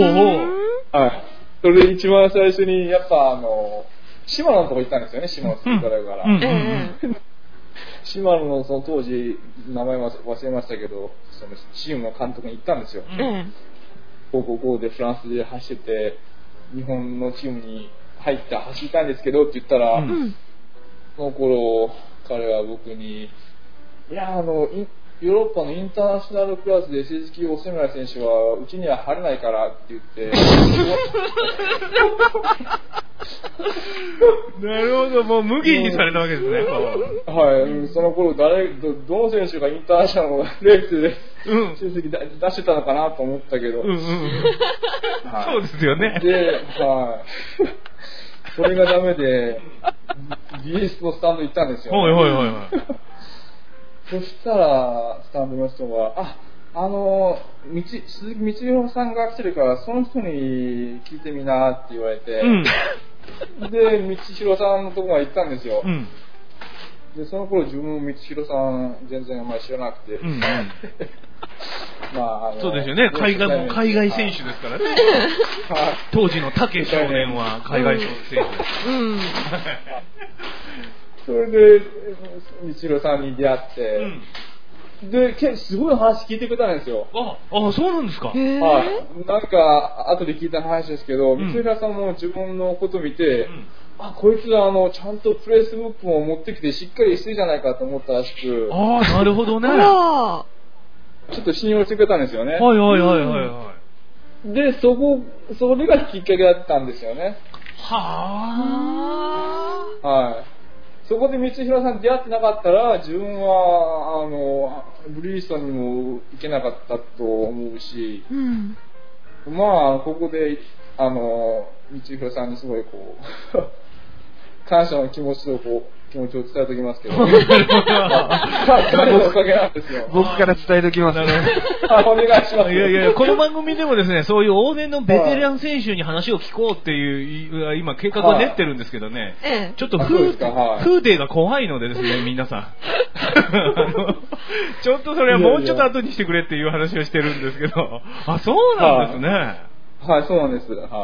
それで一番最初にやっぱ島野のとこ行ったんですよね、島野鈴鹿だから。島野のその当時名前忘れましたけど、そのチームの監督に行ったんですよ。こうでフランスで走ってて日本のチームに入って走りたいんですけどって言ったら、その頃彼は僕に、いやヨーロッパのインターナショナルクラスで成績を収めない選手はうちには入れないからって言ってなるほど、もう無限にされたわけですね。 はい、その頃どの選手がインターナショナルのレースで成績出してたのかなと思ったけど、 そうですよね。 で、それがダメで BS のスタンド行ったんですよ、ね。そしたらスタンドの人が鈴木光弘さんが来てるからその人に聞いてみなって言われて、で光弘さんのところまで行ったんですよ。でその頃自分も光弘さん全然あんまり知らなくて、 そうですよね、海外選手ですからね。当時の武少年は海外選手です。 それで光弘さんに出会って、ですごい話聞いてくれたんですよ。 そうなんですか。 なんか後で聞いた話ですけど、光弘さんも自分のことを見て、こいつはちゃんとプレスブックも持ってきてしっかりしてるじゃないかと思ったらしく、 なるほどね。 ちょっと信用してくれたんですよね。でそれがきっかけだったんですよね。そこで光弘さんに出会ってなかったら自分はブリヂストンにも行けなかったと思うし、ここで光弘さんにすごい感謝の気持ちを伝えておきますけど、彼のおかげなんですよ。 僕から伝えておきます。 お願いします。 いやこの番組でもですね、そういう往年のベテラン選手に話を聞こうっていう今計画を練ってるんですけどね、ちょっと風景が怖いのでですね、皆さんちょっとそれはもうちょっと後にしてくれっていう話をしてるんですけど、そうなんですね。 そうなんです。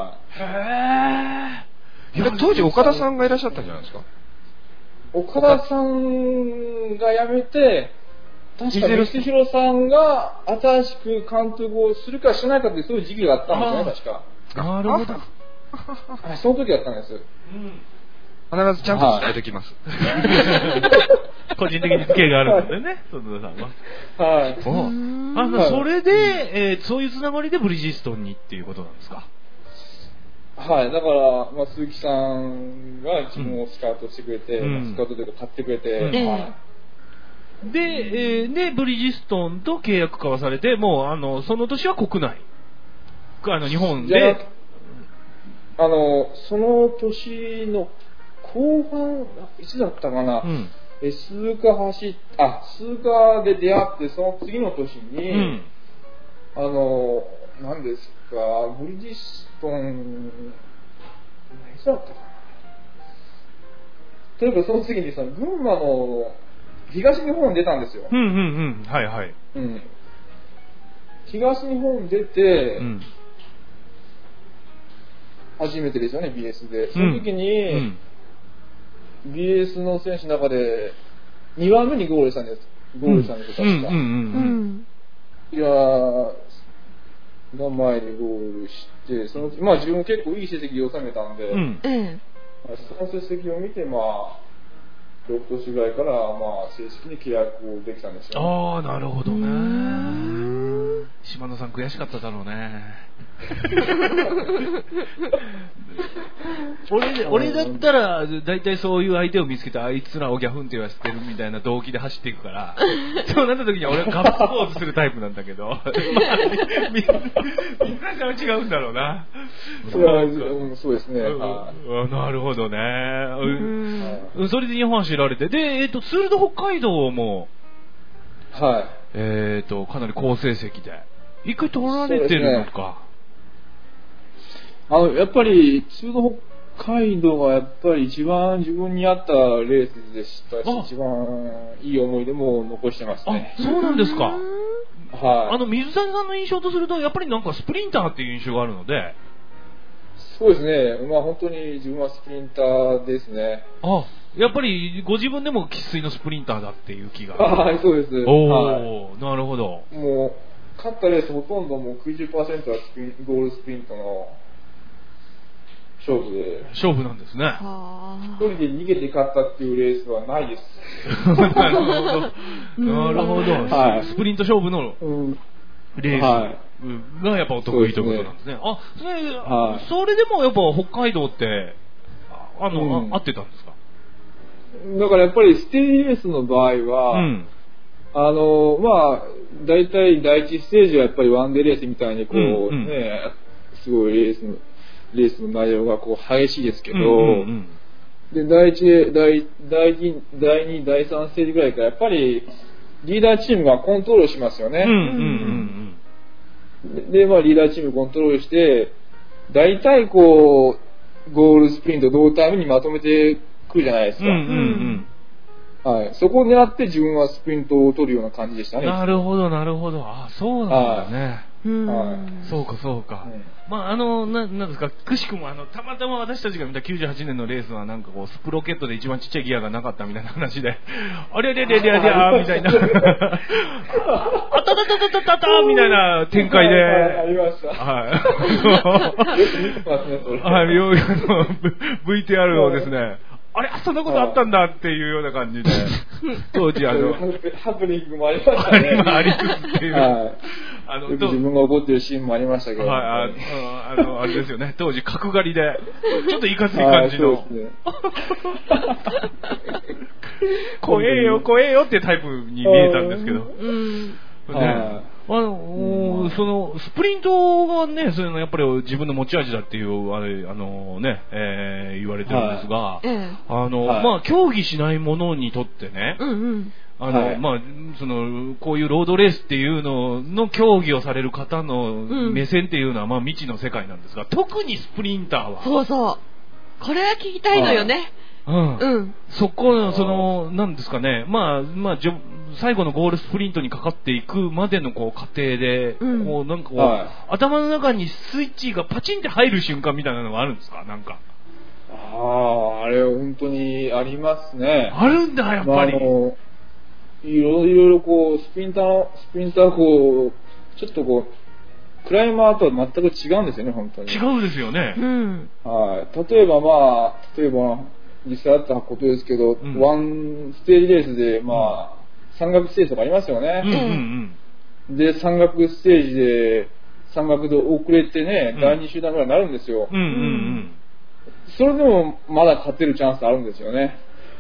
当時岡田さんがいらっしゃったんじゃないですか。 岡田さんが辞めて、確か光弘さんが新しく監督をするかしないかってそういう時期があったんですよね、確か。 なるほど。 その時だったんです。 必ずちゃんと伝えておきます。 個人的に付けがあるのでね、園田さんは。それで、そういうつながりでブリヂストンにっていうことなんですか。 だから鈴木さんが自分をスカウトしてくれて、スカウトというか買ってくれて、 でブリヂストンと契約交わされて、もうその年は国内日本でその年の後半いつだったかな、鈴鹿で出会って、その次の年に、何ですか、ブリヂストンいつだったかな、とにかくその次に群馬の東日本に出たんですよ。東日本出て、初めてですよね、BS で。その時に、BS の選手の中で2番目にゴールしたんです。確か。が前にゴールして、自分も結構いい成績を収めたんで、その成績を見て、6年ぐらいから正式に契約をできたんですよ、 ね。なるほどね。島野さん悔しかっただろうね。俺だったら大体そういう相手を見つけて、あいつらをギャフンって言わせてるみたいな動機で走っていくから、そうなった時には俺はガッツポーズするタイプなんだけど、みんな違うんだろうな。 そうですね。 なるほどね。それで日本走られて、でツールド北海道もかなり好成績で一回取られてるのか。 やっぱりツールド北海道がやっぱり一番自分に合ったレースでしたし、一番いい思い出も残してますね。 そうなんですか。水谷さんの印象とするとやっぱりなんかスプリンターっていう印象があるので。 そうですね。本当に自分はスプリンターですね。 やっぱりご自分でも生粋のスプリンターだっていう気が。 そうです。 なるほど。 もう勝ったレースほとんどもう 90% はゴールスプリントの勝負で。 勝負なんですね。 一人で逃げて勝ったっていうレースはないです。 なるほど。なるほど。はい、スプリント勝負のレースがやっぱお得意ということなんですね。あ、それでもやっぱ北海道って合ってたんですか？ だからやっぱりステージレースの場合は、まあ大体第一ステージはやっぱりワンデーレースみたいにこうね、すごいレースの内容がこう激しいですけど、で第2、第3ステージぐらいからやっぱりリーダーチームがコントロールしますよね。で、まあリーダーチームコントロールして、大体こうゴールスプリント同タイムにまとめてくるじゃないですか。はい、そこを狙って自分はスプリントを取るような感じでしたね。 なるほど、なるほど。あ、そうなんだね。そうか、そうか。まあ、なんですか、くしくも、たまたま私たちが見た98年のレースは、なんかこう、スプロケットで一番ちっちゃいギアがなかったみたいな話で、あれれれれれれみたいな、あたたたたたたたみたいな展開で、 ありました。 はい。よく見てますね、それ。はい、VTR をですね、あれ、そんなことあったんだっていうような感じで、当時ハプニングもありましたね。 ありつつっていう。 よく自分が怒ってるシーンもありましたけど。 はい、あれですよね、当時角刈りで、ちょっといかつい感じの。怖えよ、怖えよってタイプに見えたんですけど。そのスプリントがね、そういうのやっぱり自分の持ち味だっていう言われてるんですが、まあ競技しない者にとってね、まあこういうロードレースっていうのの競技をされる方の目線っていうのはまあ未知の世界なんですが、特にスプリンターはそうそう、これは聞きたいのよね。 そこなんですかね、まあ最後のゴールスプリントにかかっていくまでのこう過程で、こうなんかこう、頭の中にスイッチがパチンって入る瞬間みたいなのがあるんですか？なんか。 あれ本当にありますね。 あるんだ、やっぱり。 いろいろこうスプリンターこうちょっとこうクライマーとは全く違うんですよね、本当に。 違うですよね。 はい。例えば実際あったことですけど、ワンステージレースで山岳ステージとかありますよね。で、山岳ステージで遅れてね、第2集団ぐらいになるんですよ。それでもまだ勝てるチャンスあるんですよね。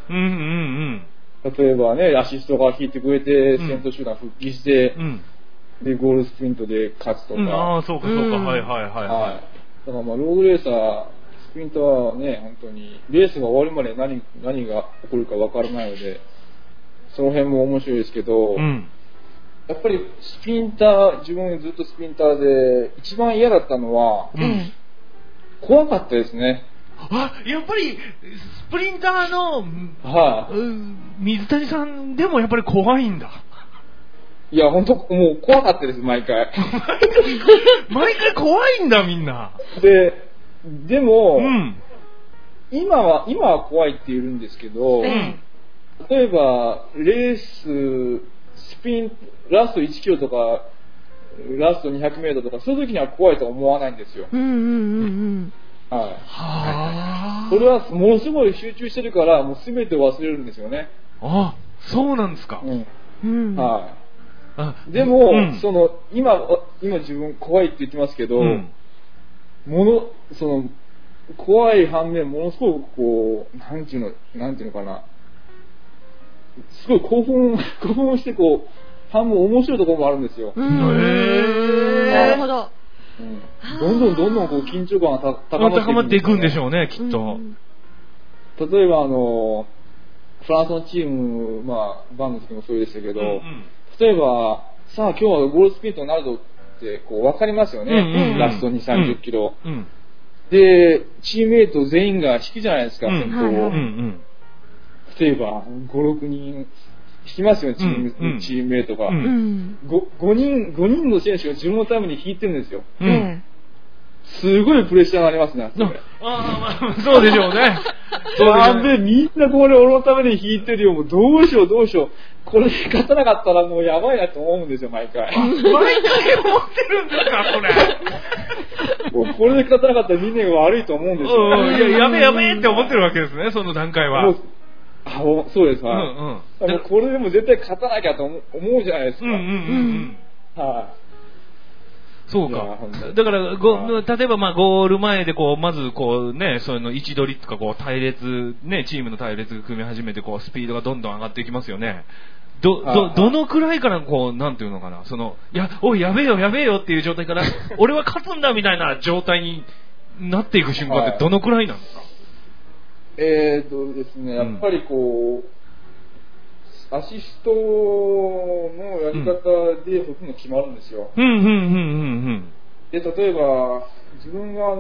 例えばね、アシストが引いてくれて、先頭集団復帰して、で、ゴールスプリントで勝つとか。 ああ、そうか、そうか、はい。だからロードレーサー、スプリントはね、本当に、レースが終わるまで何が起こるかわからないので、その辺も面白いですけど、やっぱりスプリンター、自分ずっとスプリンターで、一番嫌だったのは、怖かったですね。 やっぱりスプリンターの、水谷さんでもやっぱり怖いんだ。 いや本当もう怖かったです、毎回。 毎回怖いんだ、みんな。 でも、今は怖いって言うんですけど、例えばレースラスト1キロとかラスト200メートルとかそういう時には怖いとは思わないんですよ。それはものすごい集中してるからもう全て忘れるんですよね。 あ、そうなんですか。 でも、今自分怖いって言ってますけど、怖い反面ものすごくこうなんていうのかな、すごい興奮してこう半分面白いところもあるんですよ。 なるほど。 どんどんこう緊張感が高まっていくんでしょうね、きっと。 例えばフランスのチーム、バンの時もそうでしたけど、例えばさあ今日はゴールスピードになるぞってこう分かりますよね、ラスト2、30キロ。でチームメイト全員が引きじゃないですか、先頭を。例えば5、6人引きますよね、チームメイトが。5人の選手が自分のために引いてるんですよ。すごいプレッシャーがありますね。 そうでしょうね。 なんでみんなこれ俺のために引いてるよ、もうどうしよう。これ勝たなかったらもうやばいなと思うんですよ、毎回。 毎回思ってるんですか、これ。 これで勝たなかったらみんなが悪いと思うんですよ。 やべえって思ってるわけですね、その段階は。 そうです、はい。もうこれでも絶対勝たなきゃと思うじゃないですか。はい。 そうか。だから、例えばゴール前でまずその位置取りとか隊列、ね、チームの隊列組み始めてスピードがどんどん上がっていきますよね。どのくらいからなんていうのかな、おい、やべえよっていう状態から、俺は勝つんだみたいな状態になっていく瞬間ってどのくらいなんですか？ ですね、やっぱりアシストのやり方でほとんど決まるんですよ。で、例えば、自分が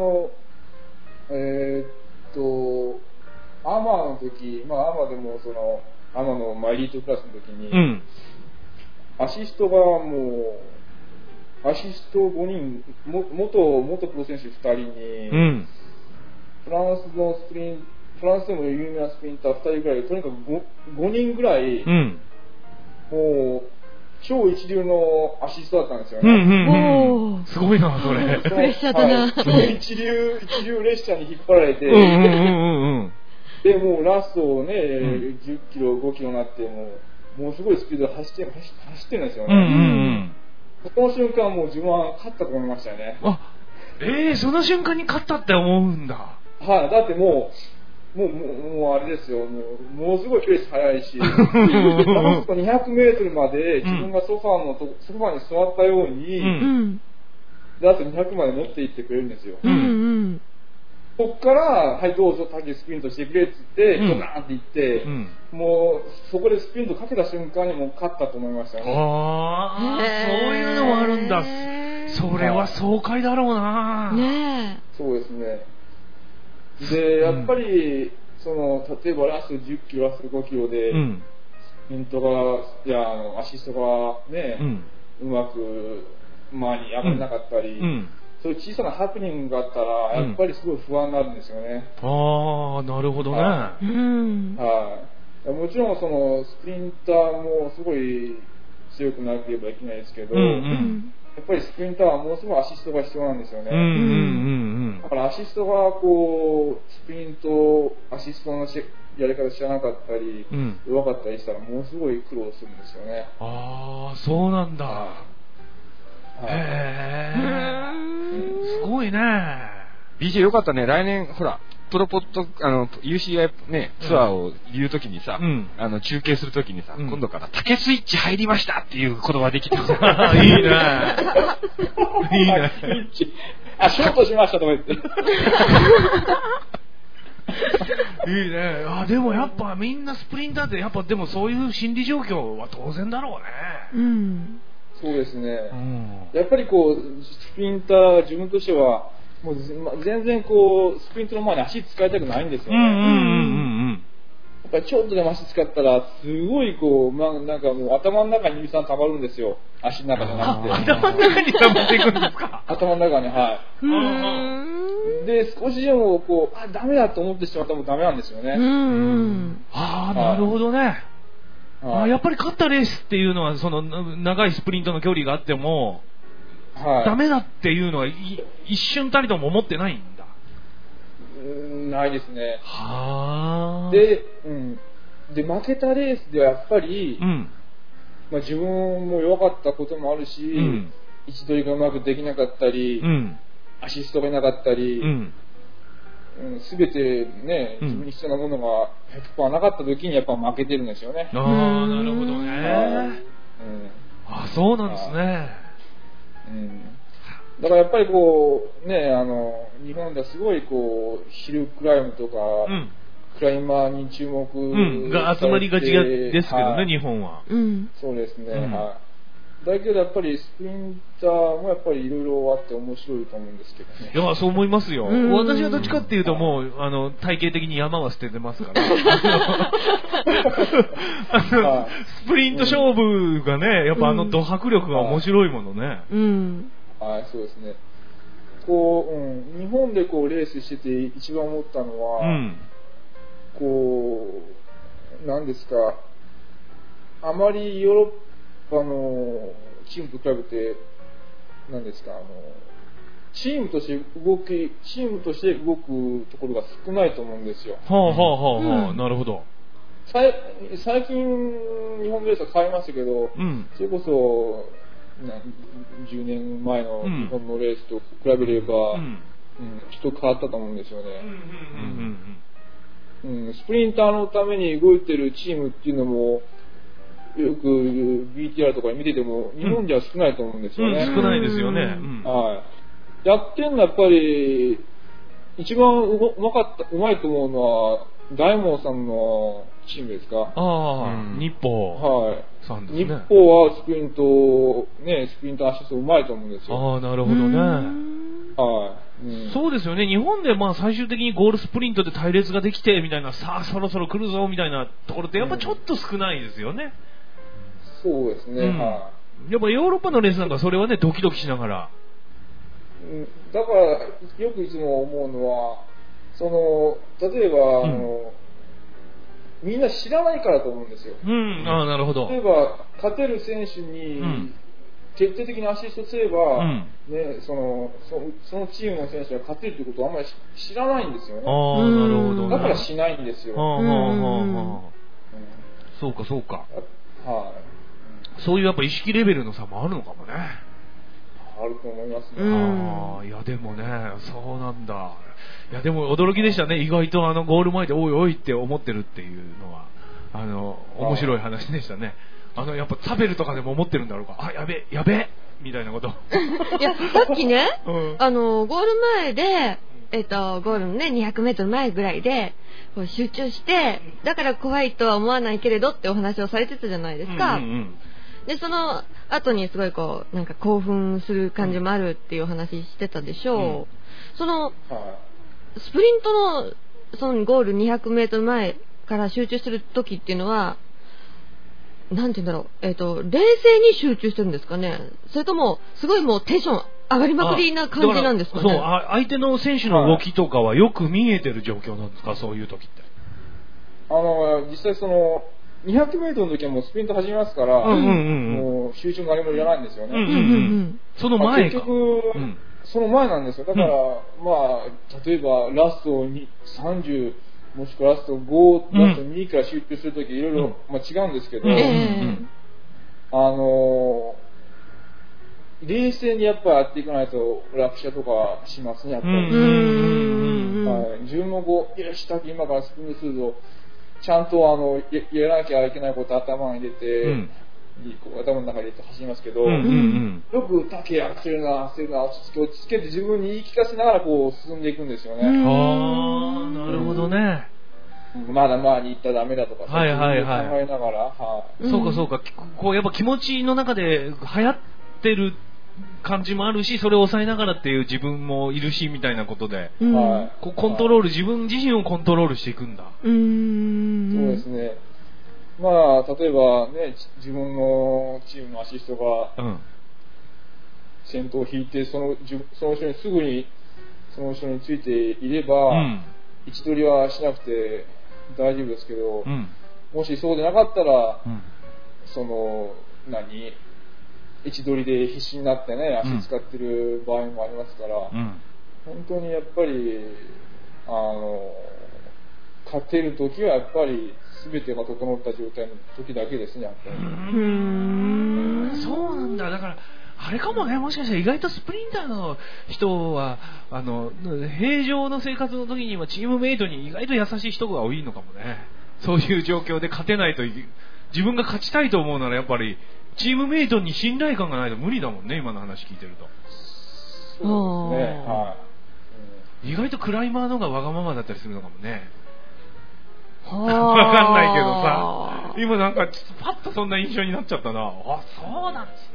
アマの時、アマでもアマのエリートクラスの時に、アシストがアシスト5人、元プロ選手2人に、フランスでも有名なスプリンター2人ぐらい、とにかく 5人ぐらい、もう超一流のアシストだったんですよね。 すごいな、それ。 プレッシャーだな。 一流列車に引っ張られて、で、もうラストをね、10キロ、5キロになって、もうすごいスピードで走ってるんですよね。その瞬間、もう自分は勝ったと思いましたよね。 その瞬間に勝ったって思うんだ。 はい、だってもうあれですよ、もうすごい距離速いし、ラスト200メートルまで自分がソファーに座ったように、ラスト200まで持っていってくれるんですよ。そっから、はい、どうぞ、タケスプリントしてくれって言って、ドカーンって言って、もうそこでスプリントかけた瞬間にもう勝ったと思いましたね。 そういうのもあるんだ。それは爽快だろうな。 そうですね。で、やっぱり、例えばラスト10キロ、ラスト5キロで、スプリントが、アシストがね、うまく前に上がれなかったり、そういう小さなハプニングがあったら、やっぱりすごい不安になるんですよね。 なるほどね。 もちろん、スプリンターもすごい強くなければいけないですけど、やっぱりスプリンターはものすごいアシストが必要なんですよね。だからアシストがスプリント、アシストのやり方知らなかったり、弱かったりしたらものすごい苦労するんですよね。 そうなんだ。すごいね。 BJ よかったね。来年、ほら、プロポット、UCI ね、ツアーを言うときにさ、中継するときにさ、今度から竹スイッチ入りましたっていう言葉できてるじゃん。 いいね。 いいね。ショートしましたとか言って。 いいね。でもやっぱみんなスプリンターってやっぱでもそういう心理状況は当然だろうね。 そうですね。やっぱりスプリンター自分としてはもう全然スプリントの前に足使いたくないんですよね。やっぱりちょっとでも足使ったらすごいなんかもう頭の中に乳酸溜まるんですよ。足の中じゃなくて。 頭の中に溜まっていくんですか？ 頭の中に、はい。で、少しでもダメだと思ってしまったらもうダメなんですよね。 なるほどね。やっぱり勝ったレースっていうのはその長いスプリントの距離があっても、ダメだっていうのは一瞬たりとも思ってないんだ。 ないですね。で、負けたレースではやっぱり、自分も弱かったこともあるし、位置取りがうまくできなかったり、アシストがいなかったり、すべてね、自分に必要なものが 100% なかった時にやっぱ負けてるんですよね。 なるほどね。そうなんですね。 だからやっぱり日本ではすごいヒルクライムとか、クライマーに注目が集まりがちですけどね、日本は。 そうですね。だけどやっぱりスプリンターもやっぱりいろいろあって面白いと思うんですけどね。 いや、そう思いますよ。私はどっちかっていうともう体系的に山は捨ててますから。スプリント勝負がね、やっぱド迫力が面白いものね。 そうですね。日本でレースしてて一番思ったのは、何ですか、あまりヨーロッパのチームと比べて、何ですか、 チームとして動くところが少ないと思うんですよ。 なるほど。 最近日本レースは変わりましたけど、それこそ10年前の日本のレースと比べれば、ちょっと変わったと思うんですよね。スプリンターのために動いてるチームっていうのもよく BTR とか見てても日本じゃ少ないと思うんですよね。 少ないですよね。 やってるのはやっぱり一番うまいと思うのは大門さんのチームですか。 日報さんですね。 日報はスプリントアシストうまいと思うんですよ。 なるほどね。そうですよね。日本で最終的にゴールスプリントで隊列ができてみたいな、さあそろそろ来るぞみたいなところってやっぱちょっと少ないですよね。 そうですね。 やっぱヨーロッパのレースなんかそれはねドキドキしながら。 だからよくいつも思うのは例えば、みんな知らないからと思うんですよ。 なるほど。 例えば勝てる選手に徹底的にアシストすれば、そのチームの選手が勝てるということをあんまり知らないんですよね。 なるほど、 だからしないんですよ。 そうか。そういうやっぱ意識レベルの差もあるのかもね。 あると思いますね。 いやでもね、そうなんだ。いやでも驚きでしたね。意外とゴール前でおいおいって思ってるっていうのは面白い話でしたね。やっぱサベルとかでも思ってるんだろうか。やべえみたいなこと。 いやさっきね、ゴール前でゴールのね200メートル前ぐらいでこう集中してだから怖いとは思わないけれどってお話をされてたじゃないですか。でその後にすごいこうなんか興奮する感じもあるっていうお話してたでしょう。そのスプリントのそのゴール200メートル前から集中する時っていうのはなんて言うんだろう、冷静に集中してるんですかね。それともすごいもうテンション上がりまくりな感じなんですかね。 そう、相手の選手の動きとかはよく見えてる状況なんですか、そういう時って。 実際その200メートルの時はもうスプリント始めますから、もう集中も何もいらないんですよね。 その前か。結局、その前なんですよ。だから、例えばラスト30もしくはラスト5、ラスト2から集中するときいろいろ違うんですけど、冷静にやっぱりやっていかないと落車とかしますね、やっぱり。自分もよし、今からスプリントするぞ、ちゃんとやらなきゃいけないこと頭に入れて、頭の中に入れて走りますけど、よく竹焦るな、落ち着けて自分に言い聞かせながら進んでいくんですよね。 なるほどね。 まだ前に行ったらダメだとか、考えながら、 そうか、やっぱ気持ちの中で流行ってる感じもあるし、それを抑えながらっていう自分もいるしみたいなことで、コントロール、自分自身をコントロールしていくんだ。 そうですね。例えばね、自分のチームのアシストが先頭を引いてその人にすぐにその人についていれば、位置取りはしなくて大丈夫ですけど、もしそうでなかったら、位置取りで必死になってね、足使ってる場合もありますから、本当にやっぱり勝てるときはやっぱり全てが整った状態の時だけですね、やっぱり。 そうなんだ。だからあれかもね、もしかしたら意外とスプリンターの人は平常の生活の時にはチームメイトに意外と優しい人が多いのかもね。そういう状況で勝てないと、自分が勝ちたいと思うならやっぱりチームメイトに信頼感がないと無理だもんね、今の話聞いてると。 そうですね。 意外とクライマーの方がわがままだったりするのかもね。わかんないけどさ、今なんかパッとそんな印象になっちゃったな。そうなんです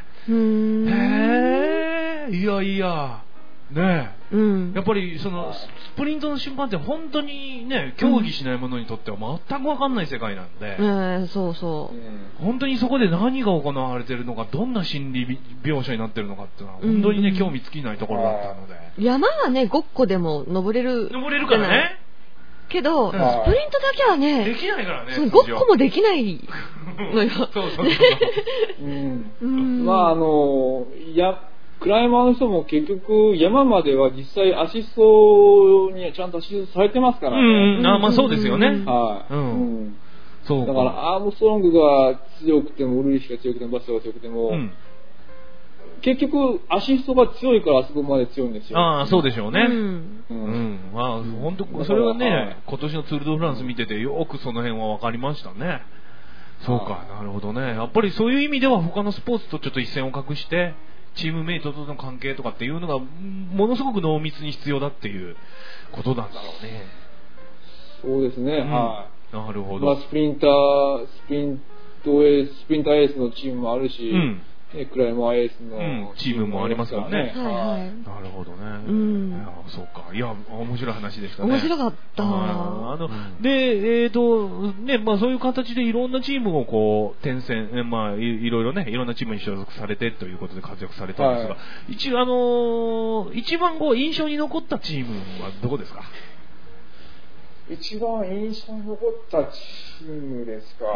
ね。いやねえ、やっぱりそのスプリントの審判って本当にね、競技しない者にとっては全く分かんない世界なんで、本当にそこで何が行われてるのか、どんな心理描写になってるのかっていうのは本当にね、興味尽きないところだったので。 山はね、5個でも登れるからね。 けど、スプリントだけはね、 できないからね。 5個もできないのよ。 クライマーの人も結局山までは実際アシストにはちゃんとアシストされてますからね。 まあそうですよね。 はい。 そうだからアームストロングが強くても、ルイスが強くても、バスターが強くても、結局アシストが強いからあそこまで強いんですよ。 そうでしょうね。まあ本当それはね、今年のツール・ド・フランス見ててよくその辺は分かりましたね。そうか、なるほどね。やっぱりそういう意味では他のスポーツとちょっと一線を画して、チームメイトとの関係とかっていうのがものすごく濃密に必要だっていうことなんだろうね。 そうですね。はい。 なるほど。 スプリンターエースのチームもあるし、クライマーエースのチームもありますからね。 なるほどね。そうか。いや、面白い話でしたね。 面白かった。 で、まあそういう形でいろんなチームをこう、転戦、まあいろいろね、いろんなチームに所属されてということで活躍されたんですが、一番こう、印象に残ったチームはどこですか？ 一番印象に残ったチームですか？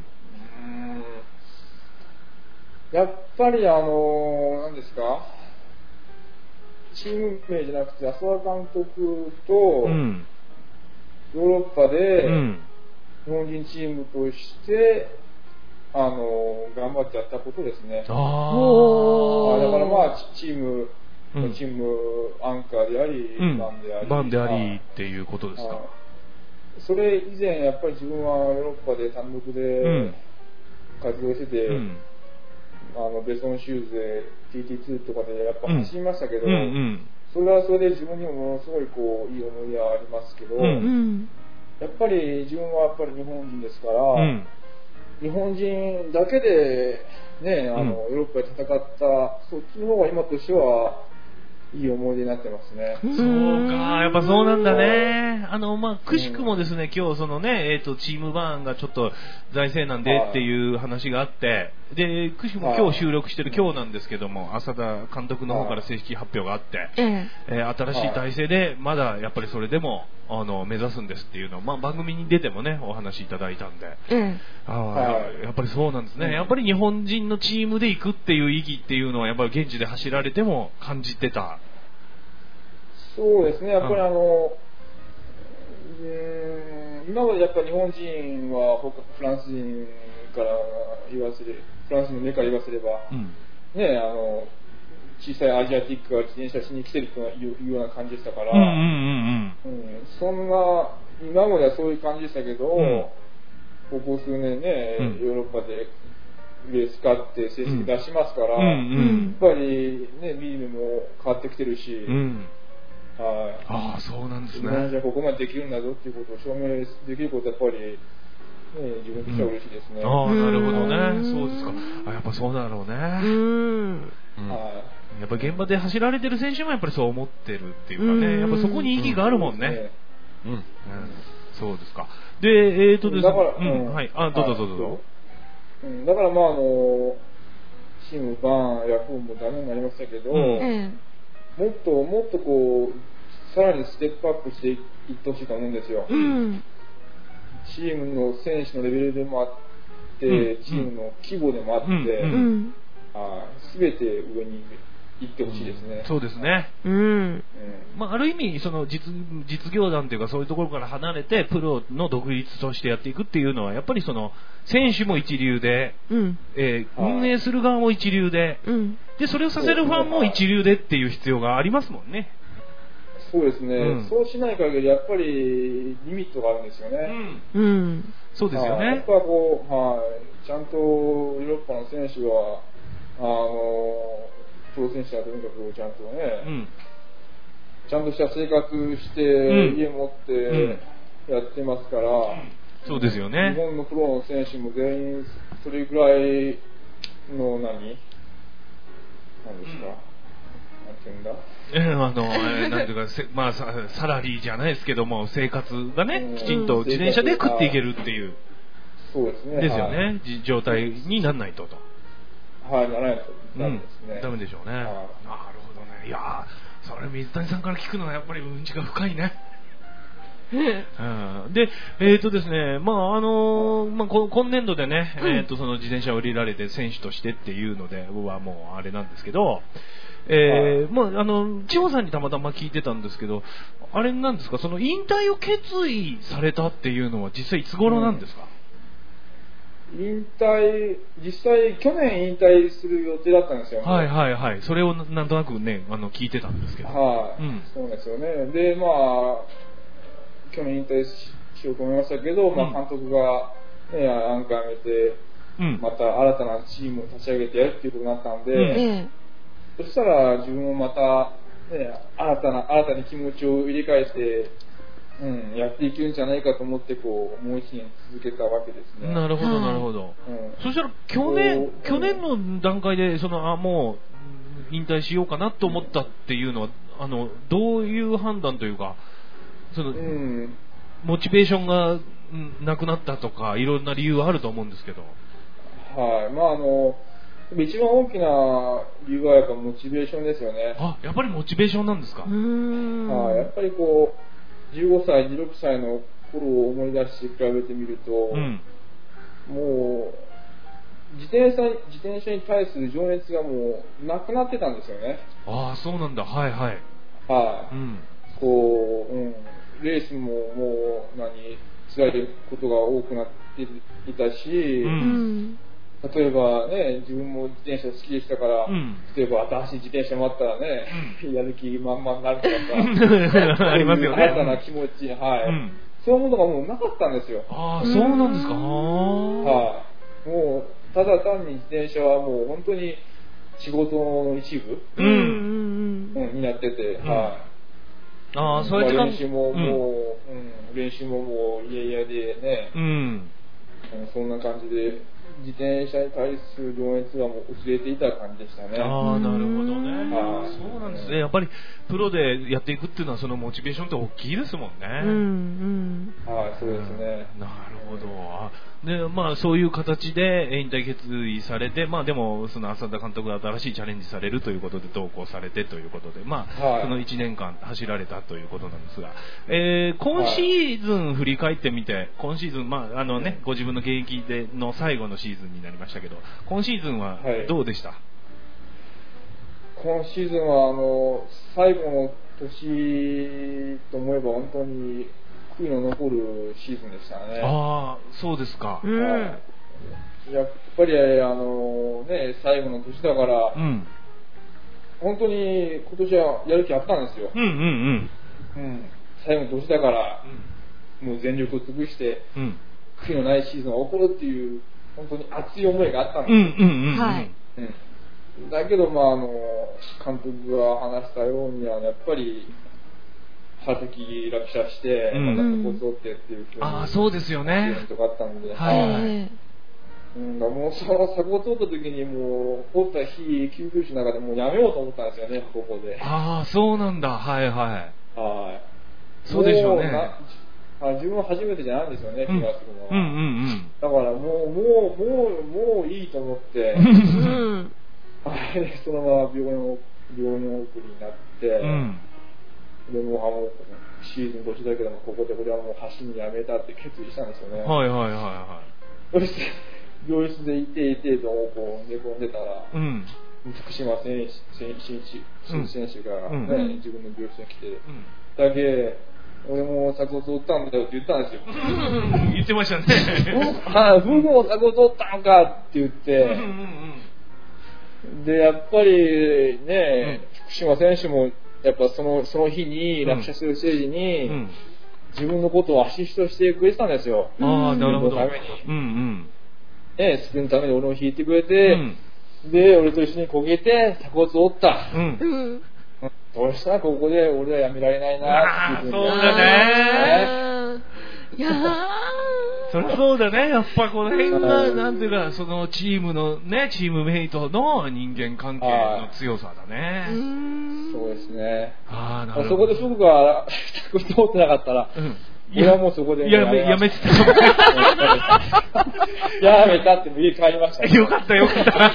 やっぱり何ですか、チーム名じゃなくて浅田監督とヨーロッパで日本人チームとして頑張ってやったことですね。だからまあチームアンカーであり、 バンでありっていうことですか。 それ以前やっぱり自分はヨーロッパで単独で活動してて、ベソンシューズで TT2 とかでやっぱ走りましたけど、それはそれで自分にもものすごいこういい思い出はありますけど、やっぱり自分はやっぱり日本人ですから、日本人だけでね、ヨーロッパで戦ったそっちの方が今としてはいい思い出になってますね。 そうか、やっぱそうなんだね。まあ、くしくもですね、今日そのね、チームバーンがちょっと財政なんでっていう話があって、で、くしくも今日収録してる今日なんですけども、浅田監督の方から正式発表があって、新しい体制でまだやっぱりそれでも目指すんですっていうのを、まあ、番組に出てもねお話いただいたんで、やっぱりそうなんですね。やっぱり日本人のチームで行くっていう意義っていうのはやっぱり現地で走られても感じてた。 そうですね、やっぱり今までやっぱり日本人はフランス人から言わせれば、フランスの目から言わせれば、ね、小さいアジアティックが自転車しに来てるというような感じでしたから、そんな今まではそういう感じでしたけど、ここ数年ね、ヨーロッパでレース勝って成績出しますから、やっぱりね見る目も変わってきてるし、 そうなんですね。 じゃあここまでできるんだぞっていうことを証明できることはやっぱり、自分としては嬉しいですね。 なるほどね。そうですか。やっぱそうだろうね。やっぱ現場で走られてる選手もやっぱりそう思ってるっていうかね、やっぱそこに意義があるもんね。そうですか。で、ですね。 だから、 どうぞ。 だからまあチームバーンヤフーもダメになりましたけど、もっとこうさらにステップアップしていってほしいと思うんですよ。チームの選手のレベルでもあって、チームの規模でもあって、全て上に行ってほしいですね。 そうですね。まあ、ある意味その実業団というかそういうところから離れてプロの独立としてやっていくっていうのはやっぱりその選手も一流で、運営する側も一流で、でそれをさせるファンも一流でっていう必要がありますもんね。 そうですね、そうしない限りやっぱりリミットがあるんですよね。 そうですよね。 やっぱこう、ちゃんとヨーロッパの選手はプロ選手はとにかくちゃんとね、ちゃんとした生活して、家持ってやってますから、 そうですよね。 日本のプロの選手も全員それぐらいの何ですか、なんていうんだ。 なんていうか、まあサラリーじゃないですけども生活がねきちんと自転車で食っていけるっていう、 そうですね。 ですよね。状態にならないと。 ならないとダメですね。 ダメでしょうね。なるほどね。いやそれ水谷さんから聞くのはやっぱりうんちが深いね。 で、ですね、今年度でね、その自転車を降りられて選手としてっていうので、僕はもうあれなんですけど、千穂さんにたまたま聞いてたんですけど、あれなんですか、その引退を決意されたっていうのは実際いつ頃なんですか？ 実際去年引退する予定だったんですよね。 はいはいはい。それをなんとなくね、聞いてたんですけど。 はい、そうですよね。で、去年引退しようと思いましたけど、監督が、ね、アンカーやめて、また新たなチームを立ち上げてやるっていうことになったんで、そしたら自分もまた、ね、新たに気持ちを入れ替えて、やっていけるんじゃないかと思ってもう一年続けたわけですね。 なるほどなるほど。そしたら去年の段階でもう引退しようかなと思ったっていうのはどういう判断というか、モチベーションがなくなったとかいろんな理由はあると思うんですけど。 はい、一番大きな理由はやっぱモチベーションですよね。 やっぱりモチベーションなんですか？ やっぱり15歳、16歳の頃を思い出して比べてみると、もう自転車に対する情熱がもうなくなってたんですよね。 そうなんだ。はいはい。 レースももう辛いことが多くなっていたし、例えばね、自分も自転車好きでしたから、例えば新しい自転車もあったらね、やる気満々になるとかありますよね。 新たな気持ち、そういうものがもうなかったんですよ。 そうなんですか。 もうただ単に自転車はもう本当に仕事の一部になってて、 そうやって練習ももう家でね、そんな感じで自転車に対する情熱がもう薄れていた感じでしたね。 なるほどね。そうなんですね。やっぱりプロでやっていくっていうのはそのモチベーションって大きいですもんね。 そうですね。 なるほど。で、そういう形で引退決意されて、でもその浅田監督が新しいチャレンジされるということで同行されてということで、その1年間走られたということなんですが、今シーズン振り返ってみて、今シーズンご自分の現役での最後のシーズンになりましたけど、今シーズンはどうでした？ 今シーズンは最後の年と思えば本当に悔いの残るシーズンでしたね。 そうですか。 やっぱり最後の年だから、本当に今年はやる気あったんですよ。最後の年だから、もう全力を尽くして、悔いのないシーズンが起こるっていう本当に熱い思いがあったんですよ。だけど監督が話したようにやっぱり春先落車してまたここ通ってっていうそうですよね。 とかあったんで、もうその鎖骨を折った時にもう折った日救急車の中でもうやめようと思ったんですよね、ここで。 そうなんだ。そうでしょうね。 自分は初めてじゃないんですよね、気がするのは。だからもういいと思ってそのまま病院送りになって、でもシーズン年だけどもここで俺はもう走るのやめたって決意したんですよね。そして病室でいてと寝込んでたら、福島選手が、自分の病室に来て、だけ俺も鎖骨折ったんだよって言ったんですよ。 言ってましたね。 僕も鎖骨折ったのかって言って、でやっぱりね、福島選手もやっぱその日に落車するステージに、自分のことをアシストしてくれてたんですよ。 なるほど。 スプリントのために俺を引いてくれて、で俺と一緒にこげて鎖骨折った。どうしたらここで俺はやめられないなっていう。 そうだね。そりゃそうだね。やっぱこの辺がなんていうか、そのチームのね、チームメイトの人間関係の強さだね。 そうですね。 そこで僕が鎖骨折ってなかったら、俺はもうそこでやめてた。 やめたって家帰りました。 よかった。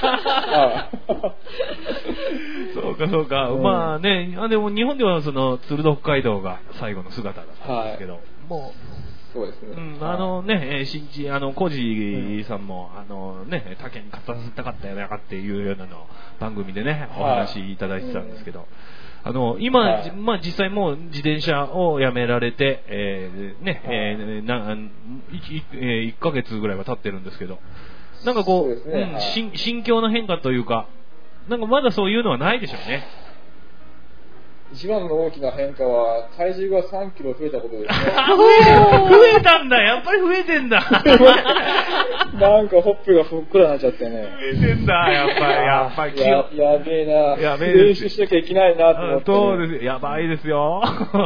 そうか。でも日本ではそのツールド北海道が最後の姿だったんですけど、 もう。 そうですね。 新地、コージーさんも、竹に勝たせたかったよね、っていうようなの番組でね、お話いただいてたんですけど、今、実際もう自転車をやめられて、1ヶ月ぐらいは経ってるんですけど、なんかこう、心境の変化というか、なんかまだそういうのはないでしょうね。 一番の大きな変化は体重が3キロ増えたことですね。 増えたんだ、やっぱり増えてんだ。 なんかほっぺがふっくらになっちゃってね。 増えてんだ、やっぱり。 やべえな。練習しなきゃいけないなと思って、ね。 そうです。やばいですよ。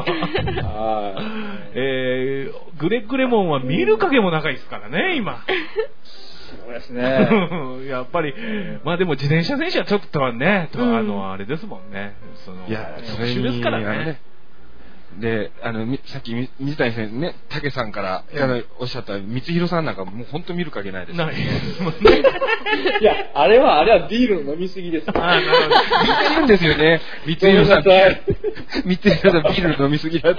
グレッグレモンは見る影も長いですからね、今。 そうですね。 やっぱり、まあでも自転車選手はちょっとはね、あれですもんね。 いや、それに、ですからね。で、さっき水谷先生ね、竹さんからおっしゃった光弘さんなんかもう本当見る影ないです。 ないですもんね。 いや、あれはビールの飲みすぎです。 なるほど。言うんですよね。光弘さん。光弘さんビール飲みすぎだって。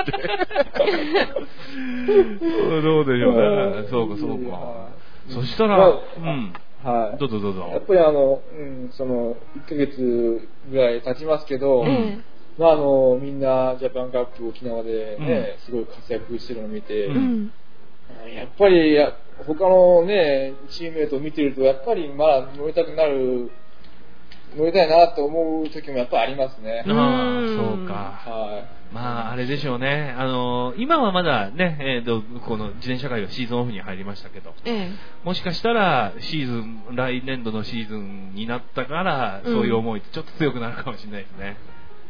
どうでしょうね。そうか。そしたら、どうぞ。 やっぱりその1ヶ月ぐらい経ちますけど、みんなジャパンカップ沖縄でね、すごい活躍してるのを見て、やっぱり他のねチームメイトを見てるとやっぱりまだ乗りたいなと思う時もやっぱりありますね。 そうか。まああれでしょうね。今はまだね、この自転車界がシーズンオフに入りましたけど、もしかしたら来年度のシーズンになったからそういう思いってちょっと強くなるかもしれないですね。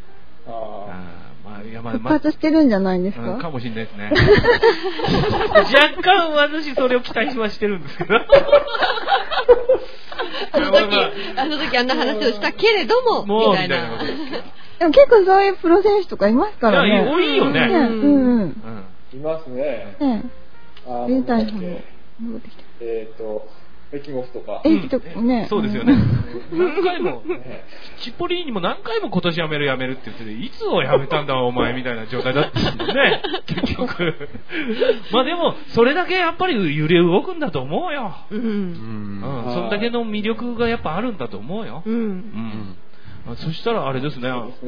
復活してるんじゃないんですか？ かもしれないですね。若干私それを期待はしてるんですけど。 あの時あんな話をしたけれども、みたいな。 でも結構そういうプロ選手とかいますからね。 多いよね。 いますね。 水谷さんも戻ってきた。 エキモフとか。 そうですよね。何回も、チッポリーニも何回も今年辞めるって言ってて、いつを辞めたんだお前みたいな状態だったんですね、結局。まあでも、それだけやっぱり揺れ動くんだと思うよ。そんだけの魅力がやっぱあるんだと思うよ。そしたらあれですね。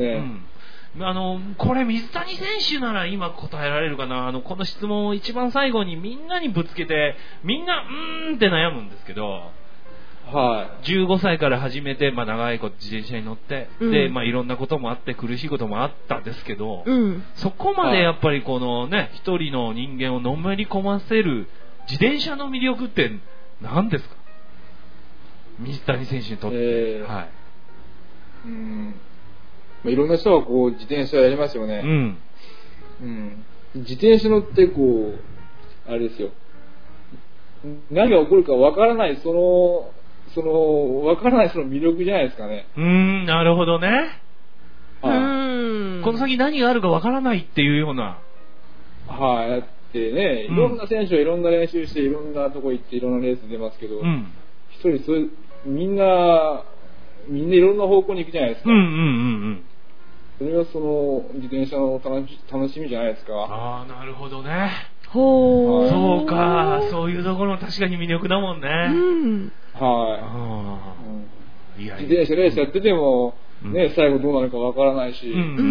これ水谷選手なら今答えられるかな。この質問を一番最後にみんなにぶつけて、みんなって悩むんですけど、15歳から始めて、長いこと自転車に乗って、で、いろんなこともあって苦しいこともあったんですけど、そこまでやっぱりこのね、一人の人間をのめり込ませる自転車の魅力って何ですか？水谷選手にとって。 いろんな人がこう自転車やりますよね。自転車乗ってこうあれですよ。何が起こるかわからないわからないその魅力じゃないですかね。 なるほどね。この先何があるかわからないっていうような。 だってね、いろんな選手はいろんな練習していろんなとこ行っていろんなレース出ますけど、一人みんないろんな方向に行くじゃないですか。それがその自転車の楽しみじゃないですか。 なるほどね。そうか、そういうところも確かに魅力だもんね。 自転車レースやっててもね、最後どうなるかわからないし。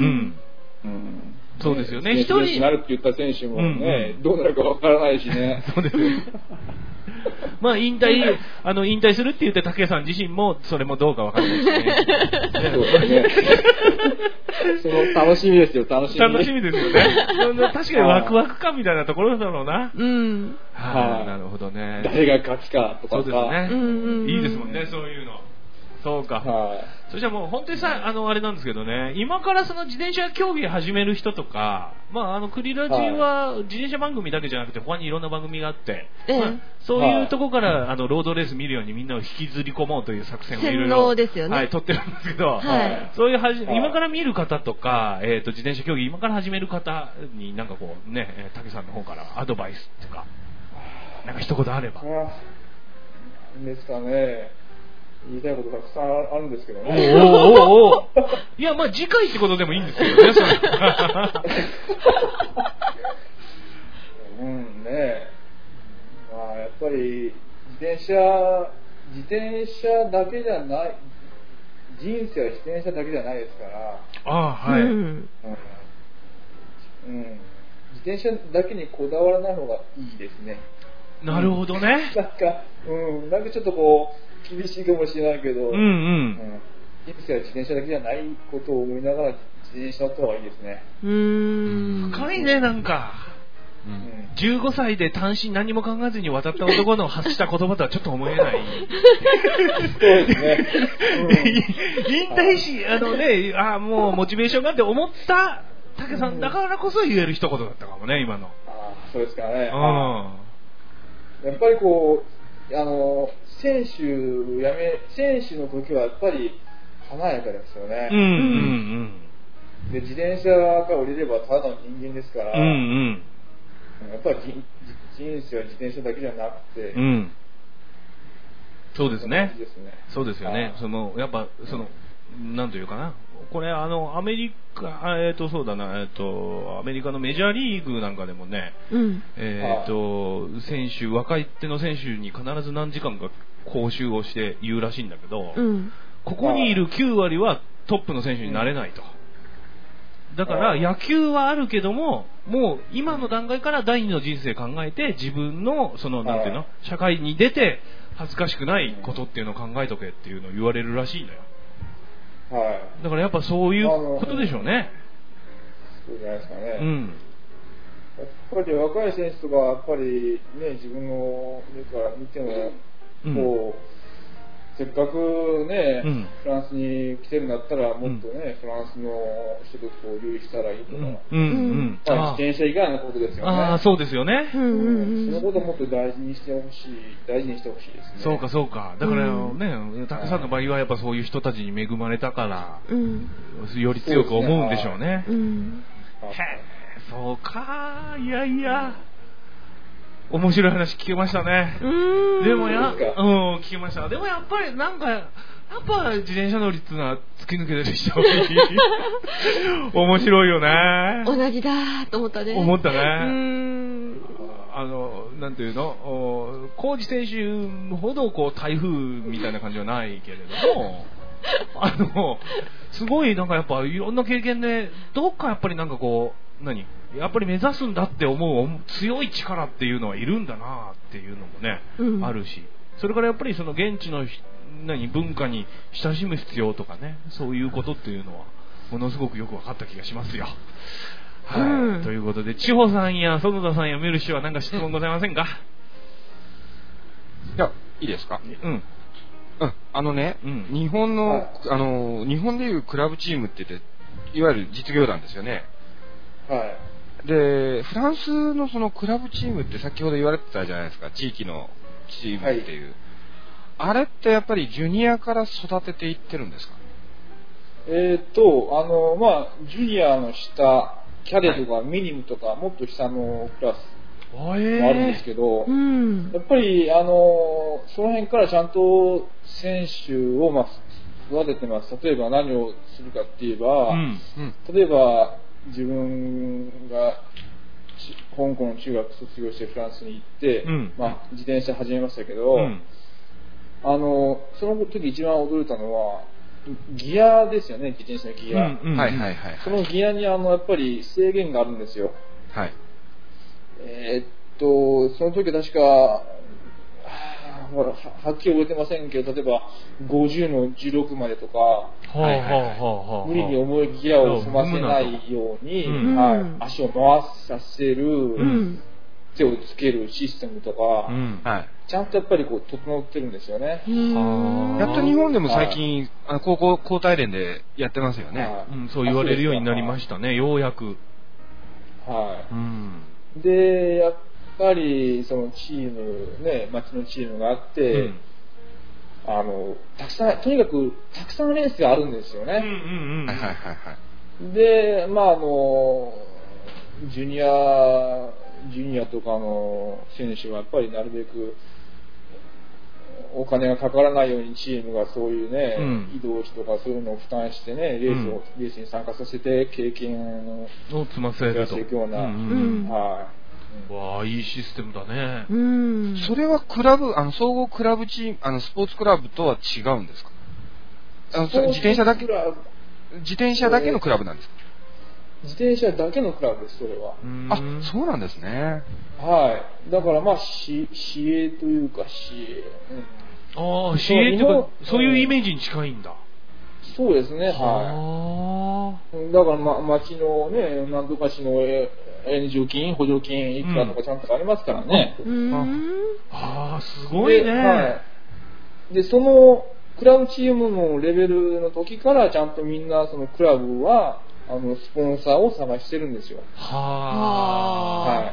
そうですよね。 一人になるって言った選手もね、どうなるかわからないしね。 そうですよね。引退するって言って竹さん自身もそれもどうかわからないしね。 その楽しみですよ、楽しみですよね。確かにワクワク感みたいなところだろうな。なるほどね。 誰が勝つかとか。 そうですね。いいですもんね、そういうの。そうか。そしたらもう本当にあれなんですけどね、今からその自転車競技始める人とか、クリラジは自転車番組だけじゃなくて他にいろんな番組があって、そういうとこからロードレース見るようにみんなを引きずり込もうという作戦をいろいろ取ってるんですけど、そういう今から見る方とか、自転車競技今から始める方になんかこうね、竹さんの方からアドバイスとかなんか一言あれば。 ですかね。言いたいことたくさんあるんですけどね。 いや、次回ってことでもいいんですけどね、それ。 ぱり自転車だけじゃない、人生は自転車だけじゃないですから。 はい。 自転車だけにこだわらない方がいいですね。 なるほどね。 なんかちょっとこう厳しいかもしれないけど、人生は自転車だけじゃないことを思いながら自転車乗った方がいいですね。 深いね、なんか。15歳で単身何も考えずに渡った男の発した言葉とはちょっと思えない。 そうですね。 引退し、もうモチベーションがって思った武さんだからこそ言える一言だったかもね、今の。 そうですかね。やっぱりこう、選手の時はやっぱり華やかですよね。で、自転車が降りればただの人間ですから、やっぱり人生は自転車だけじゃなくて、 そうですね。そうですよね。やっぱなんというかな。これアメリカそうだなアメリカのメジャーリーグなんかでもね、若い手の選手に必ず何時間か講習をして言うらしいんだけど、ここにいる9割はトップの選手になれないと。だから野球はあるけども、もう今の段階から第二の人生考えて自分のなんていうの、社会に出て恥ずかしくないことっていうのを考えとけっていうのを言われるらしいのよ。だからやっぱそういうことでしょうね。 そうじゃないですかね。やっぱり若い選手とかやっぱりね、自分の目から見てもこう、せっかくね、フランスに来てるんだったらもっとね、フランスの人と交流したらいいとか、自転車以外のことですよね。 そうですよね。 そのことをもっと大事にしてほしいですね。 そうかそうか。だからね、たくさんの場合はやっぱそういう人たちに恵まれたから、より強く思うんでしょうね。そうか、いや。面白い話聞けましたね。でも聞きました。でもやっぱりなんか、やっぱ自転車乗りっていうのは突き抜けてる人がいい。面白いよね。 同じだーと思ったね。 思ったね。なんていうの、コーチ選手ほどこう台風みたいな感じはないけれども、すごいなんかやっぱいろんな経験で、どっかやっぱりなんかこう、やっぱり目指すんだって思う強い力っていうのはいるんだなっていうのもね、あるし、それからやっぱりその現地の文化に親しむ必要とかね、そういうことっていうのはものすごくよく分かった気がしますよ。ということで、千穂さんや園田さんやメルシーは何か質問ございませんか？ いや、いいですか？日本の、日本でいうクラブチームって言って、いわゆる実業団ですよね。で、フランスのそのクラブチームって先ほど言われてたじゃないですか、地域のチームっていう。あれってやっぱりジュニアから育てていってるんですか？ ジュニアの下、キャデとかミニムとか、もっと下のクラスもあるんですけど、やっぱり、その辺からちゃんと選手を育ててます。例えば何をするかって言えば、例えば、自分が香港の中学卒業してフランスに行って、自転車始めましたけど、その時一番驚いたのはギアですよね、自転車のギア。そのギアにやっぱり制限があるんですよ。その時確かはっきり覚えてませんけど、例えば50の16までとか、無理に重いギアを踏ませないように、足を回させる、手をつけるシステムとか、ちゃんとやっぱりこう整ってるんですよね。 やっと日本でも最近、交代連でやってますよね。 そう言われるようになりましたね、ようやく。 で、やっぱりそのチームね、町のチームがあって、たくさん、とにかくたくさんレースがあるんですよね。で、ジュニアとかの選手はやっぱりなるべくお金がかからないようにチームがそういうね、移動費とかそういうのを負担してね、レースに参加させて経験を積ませるといくような、 わあ、いいシステムだね。 それはクラブ、総合クラブチーム、スポーツクラブとは違うんですか？自転車だけのクラブなんですか？ 自転車だけのクラブです、それは。 そうなんですね。 はい。だから市営というか市営というか、そういうイメージに近いんだ。 そうですね、はい。だから町のね、なんとか市の援助金、補助金いくらとかちゃんとありますからね。 すごいね。はい。 で、そのクラブチームのレベルの時からちゃんとみんなそのクラブはスポンサーを探してるんですよ。はい。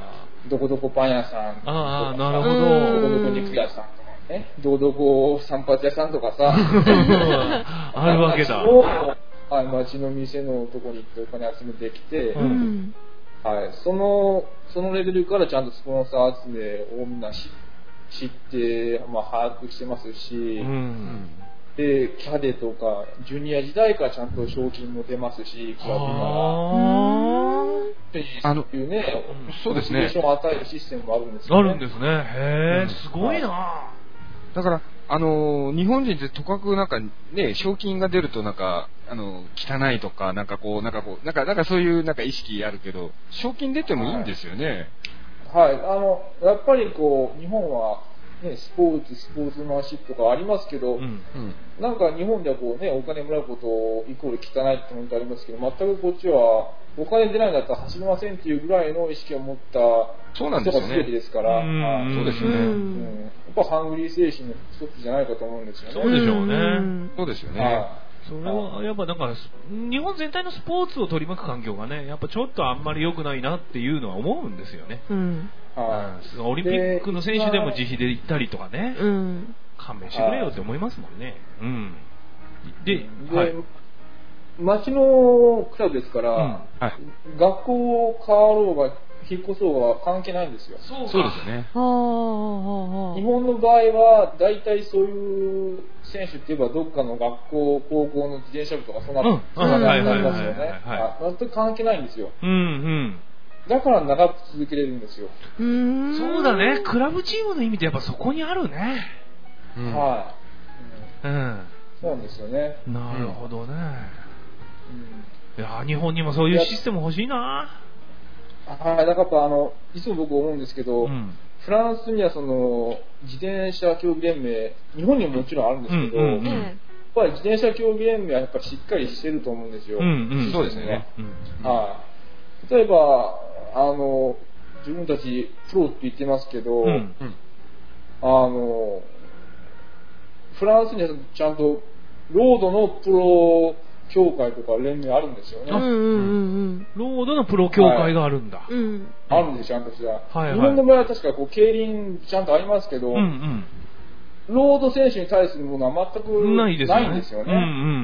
どこどこパン屋さんとか、 なるほど。 どこどこ肉屋さんとかね、どこ散髪屋さんとかさ、 あるわけだ。 町の店のとこに行ってお金集めてきて、はい、そのレベルからちゃんとスポンサー集めをみんな知って、把握してますし、でキャデとかジュニア時代からちゃんと賞金も出ますし、クラブからっていうね、 そうですね。 モチベーションを与えるシステムもあるんですよね。 あるんですね。へえ、すごいな。 だから日本人ってとかくなんかね、賞金が出るとなんか汚いとかなんかそういうなんか意識あるけど、賞金出てもいいんですよね。 はい、やっぱり日本はね、スポーツマンシップとかありますけど、なんか日本ではお金もらうことイコール汚いって本当ありますけど、全くこっちはお金出ないんだったら走りませんっていうぐらいの意識を持った人が全てですから、 そうですよね。 やっぱハングリー精神の一つじゃないかと思うんですよね。 そうでしょうね。 そうですよね。 それはやっぱだから日本全体のスポーツを取り巻く環境がね、やっぱちょっとあんまり良くないなっていうのは思うんですよね。オリンピックの選手でも自費で行ったりとかね、勘弁してくれよって思いますもんね。で、 町のクラブですから、学校を変わろうが引っ越そうが関係ないんですよ。 そうですよね。 日本の場合は大体そういう選手って言えばどっかの学校、高校の自転車部とかそんなのがありますよね。全く関係ないんですよ。だから長く続けれるんですよ。 そうだね。クラブチームの意味ってやっぱそこにあるね。 はい。そうなんですよね。 なるほどね。いや、日本にもそういうシステム欲しいな。 はい、だからいつも僕思うんですけど、フランスには自転車競技連盟、日本にももちろんあるんですけど、やっぱり自転車競技連盟はやっぱりしっかりしてると思うんですよ。 そうですね。 例えば自分たちプロって言ってますけど、フランスにはちゃんとロードのプロ協会とか連盟あるんですよね。 ロードのプロ協会があるんだ。 あるんです、ちゃんとした。日本の場合は確か競輪ちゃんとありますけど、ロード選手に対するものは全くないんですよね。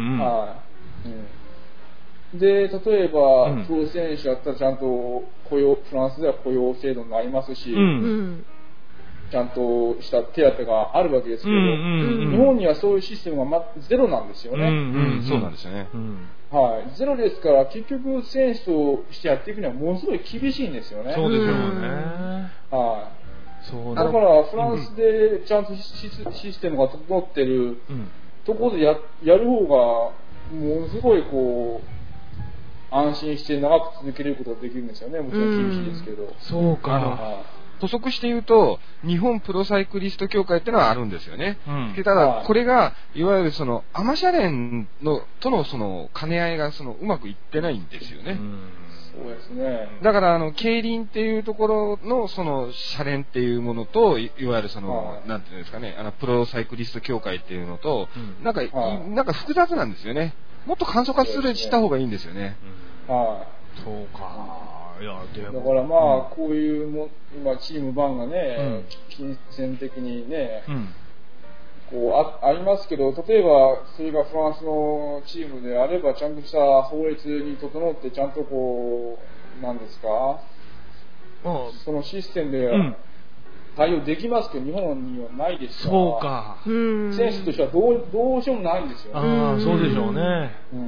で、例えば、プロ選手だったらちゃんとフランスでは雇用制度になりますし、ちゃんとした手当があるわけですけど、日本にはそういうシステムがゼロなんですよね。 そうなんですよね。 ゼロですから、結局選手としてやっていくにはものすごい厳しいんですよね。 そうでしょうね。 だからフランスでちゃんとシステムが整ってるところでやる方がものすごい安心して長く続けることができるんですよね。もちろん厳しいですけど。 そうか。 補足して言うと、日本プロサイクリスト協会っていうのはあるんですよね。ただ、これが、いわゆるアマ車連との兼ね合いがうまくいってないんですよね。 そうですね。 だから、競輪っていうところの、車連っていうものと、いわゆるなんていうんですかね、プロサイクリスト協会っていうのと、なんか複雑なんですよね。もっと簡素化した方がいいんですよね。 そうか。 だからこういう今チーム番がね、金銭的にね、ありますけど、例えばそれがフランスのチームであればちゃんとした法律に整ってちゃんとなんですか、そのシステムで対応できますけど、日本にはないですから。 そうか。 選手としてはどうしようもないんですよね。 そうでしょうね。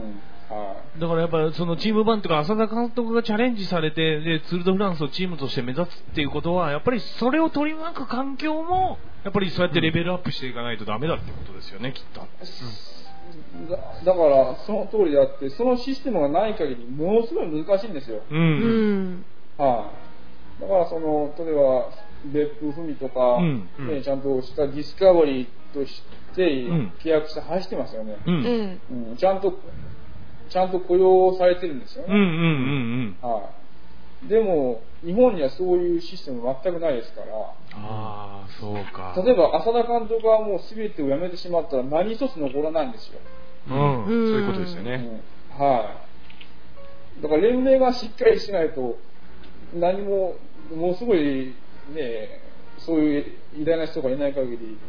だからやっぱそのチーム版とか浅田監督がチャレンジされてでツール・ド・フランスをチームとして目指すっていうことはやっぱりそれを取り巻く環境もやっぱりそうやってレベルアップしていかないとダメだってことですよね、きっと。 だからその通りであってそのシステムがない限りものすごい難しいんですよ。だからその例えば別府文とか、ちゃんとしたディスカバリーとして契約して走ってますよね。ちゃんと雇用されてるんですよね。でも日本にはそういうシステム全くないですから。 そうか。 例えば浅田監督がもう全てをやめてしまったら何一つ残らないんですよ。 そういうことですよね。 だから連盟がしっかりしないと何ももうすごいねそういう偉大な人がいない限り、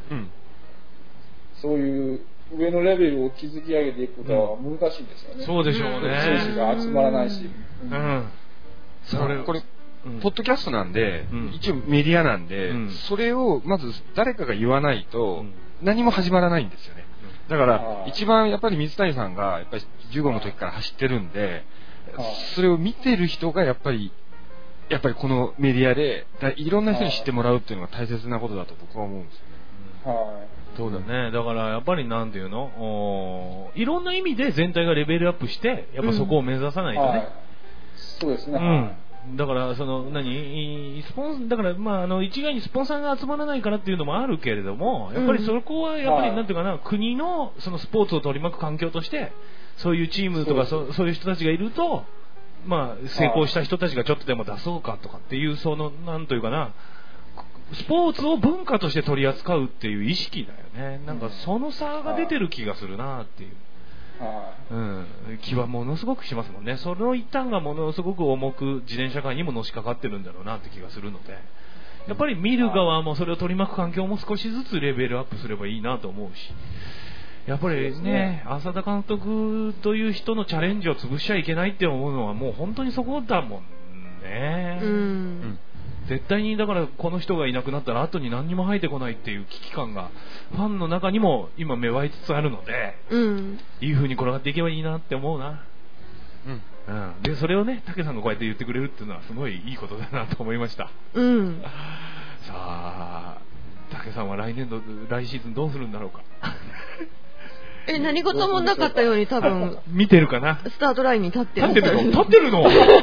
そういう上のレベルを築き上げていくことは難しいんですよね。 そうでしょうね。 選手が集まらないし。 これポッドキャストなんで、一応メディアなんで、それをまず誰かが言わないと何も始まらないんですよね。だから一番やっぱり水谷さんがやっぱり15の時から走ってるんで、それを見てる人がやっぱりこのメディアでいろんな人に知ってもらうっていうのが大切なことだと僕は思うんですよね。 そうだね。だからやっぱりなんていうの、いろんな意味で全体がレベルアップしてやっぱそこを目指さないとね。 そうですね。 だからそのだから一概にスポンサーが集まらないからっていうのもあるけれども、やっぱりそこはやっぱりなんていうかな、国のそのスポーツを取り巻く環境としてそういうチームとかそういう人たちがいると、成功した人たちがちょっとでも出そうかとかっていうそのなんというかな、スポーツを文化として取り扱うっていう意識だよね。なんかその差が出てる気がするなっていう。気はものすごくしますもんね。その一端がものすごく重く自転車界にものしかかってるんだろうなって気がするので、やっぱり見る側もそれを取り巻く環境も少しずつレベルアップすればいいなと思うし、やっぱりね、浅田監督という人のチャレンジを潰しちゃいけないって思うのはもう本当にそこだもんね。絶対にだからこの人がいなくなったら後に何にも入ってこないっていう危機感がファンの中にも今芽生えつつあるので、いい風に転がっていけばいいなって思うな。でそれをね、武さんがこうやって言ってくれるっていうのはすごいいいことだなと思いました。さあ武さんは来シーズンどうするんだろうか。 何事もなかったように多分見てるかな。 スタートラインに立ってるの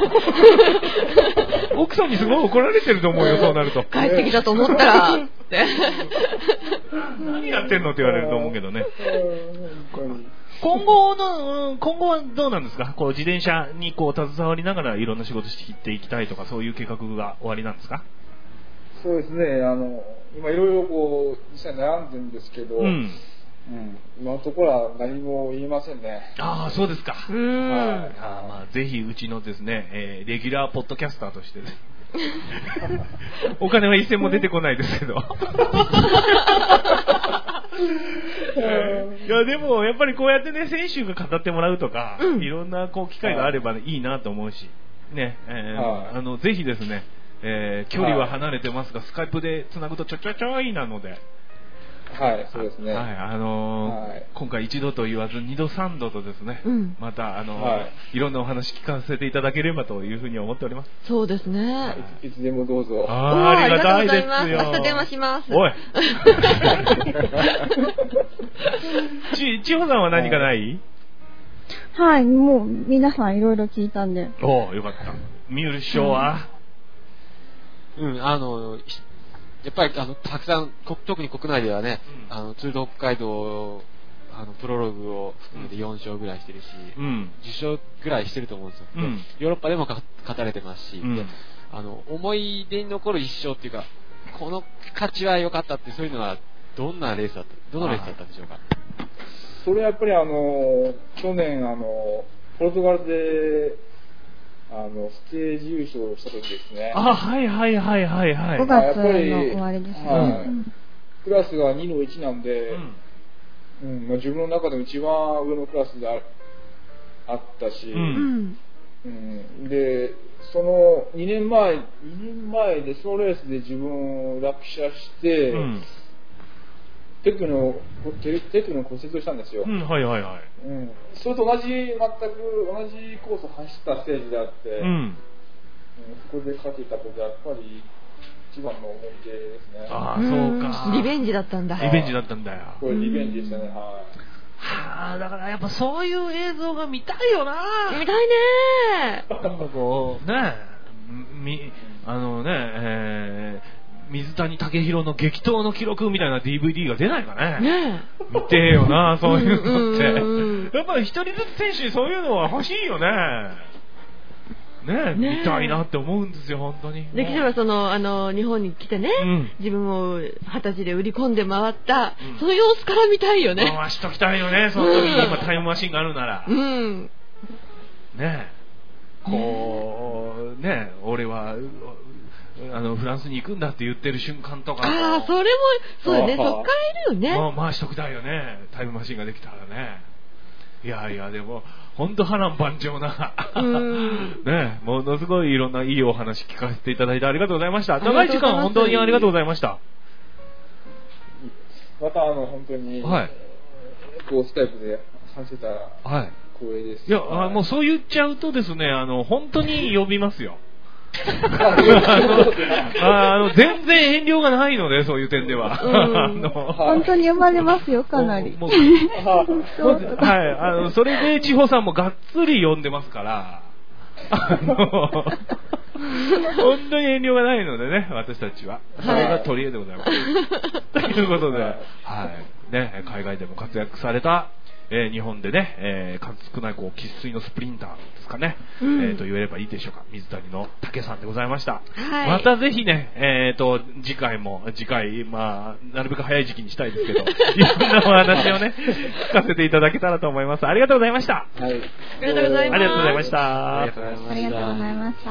奥さんにすごい怒られてると思うよ。そうなると帰ってきたと思ったら何やってんのって言われると思うけどね。今後はどうなんですか。こう自転車にこう携わりながらいろんな仕事していきたいとか、そういう計画が終わりなんですか。 そうですね。今いろいろこう実際悩んでるんですけど、今のところは何も言えませんね。 そうですか。ぜひうちのですね、レギュラーポッドキャスターとして、ね、お金は一銭も出てこないですけどいやでもやっぱりこうやってね、選手が語ってもらうとか、いろんなこう機会があればいいなと思うしね、ぜひですね、距離は離れてますがスカイプでつなぐとちょいなので、 そうですね。 今回一度と言わず二度三度とですね、またいろんなお話聞かせていただければというふうに思っております。 そうですね。 いつでもどうぞ。 ありがたいですよ。 明日電話します。 おい。千穂さんは何かない？ はい、もう皆さんいろいろ聞いたんで。 よかった。三浦師匠は？ やっぱりたくさん特に国内ではね、ツールド北海道プロローグを含めて4勝ぐらいしてるし、10勝ぐらいしてると思うんですよ。ヨーロッパでも勝たれてますし、で思い出に残る1勝っていうか、この勝ちは良かったって、そういうのはどのレースだったんでしょうか。 それはやっぱり去年ポルトガルでステージ優勝した時ですね。 はい。 5月の終わりですね。 クラスが2の1なんで、自分の中でも一番上のクラスであったし、でその2年前でそのレースで自分を落車して、 手首の骨折をしたんですよ。 はいはいはい。 それと全く同じコースを走ったステージであって、そこで勝てたことはやっぱり一番の思い出ですね。 ああ、そうか。 リベンジだったんだ。 リベンジだったんだよ。 これリベンジでしたね。 はあ、だからやっぱそういう映像が見たいよな。 見たいね。 なんかこうね、水谷武宏の激闘の記録みたいな DVD が出ないかね。見てえよな、そういうのって。やっぱり一人ずつ選手にそういうのは欲しいよね。見たいなって思うんですよ、本当に。 できれば日本に来てね、自分を20歳で売り込んで回った、その様子から見たいよね。 回しときたいよね、その時に今タイムマシンがあるなら。俺はフランスに行くんだって言ってる瞬間とか。 ああ、それもそうよね、そっからいるよね。 回しときたいよね、タイムマシンができたらね。いやでも本当波乱万丈なものすごいいろんないいお話聞かせていただいてありがとうございました。長い時間本当にありがとうございました。 また本当にスカイプで話せたら光栄です。 いやもうそう言っちゃうとですね、本当に呼びますよ。全然遠慮がないので、そういう点では。 本当に呼ばれますよ、かなり。 それで千穂さんもがっつり呼んでますから、本当に遠慮がないのでね、私たちは。それが取り柄でございます。ということで、海外でも活躍された、日本でね、数少ない生粋のスプリンターですかね、と言えればいいでしょうか。水谷の武さんでございました。またぜひね、次回、なるべく早い時期にしたいですけど、いろんなお話をね、聞かせていただけたらと思います。ありがとうございました。 ありがとうございました。 ありがとうございました。 ありがとうございました。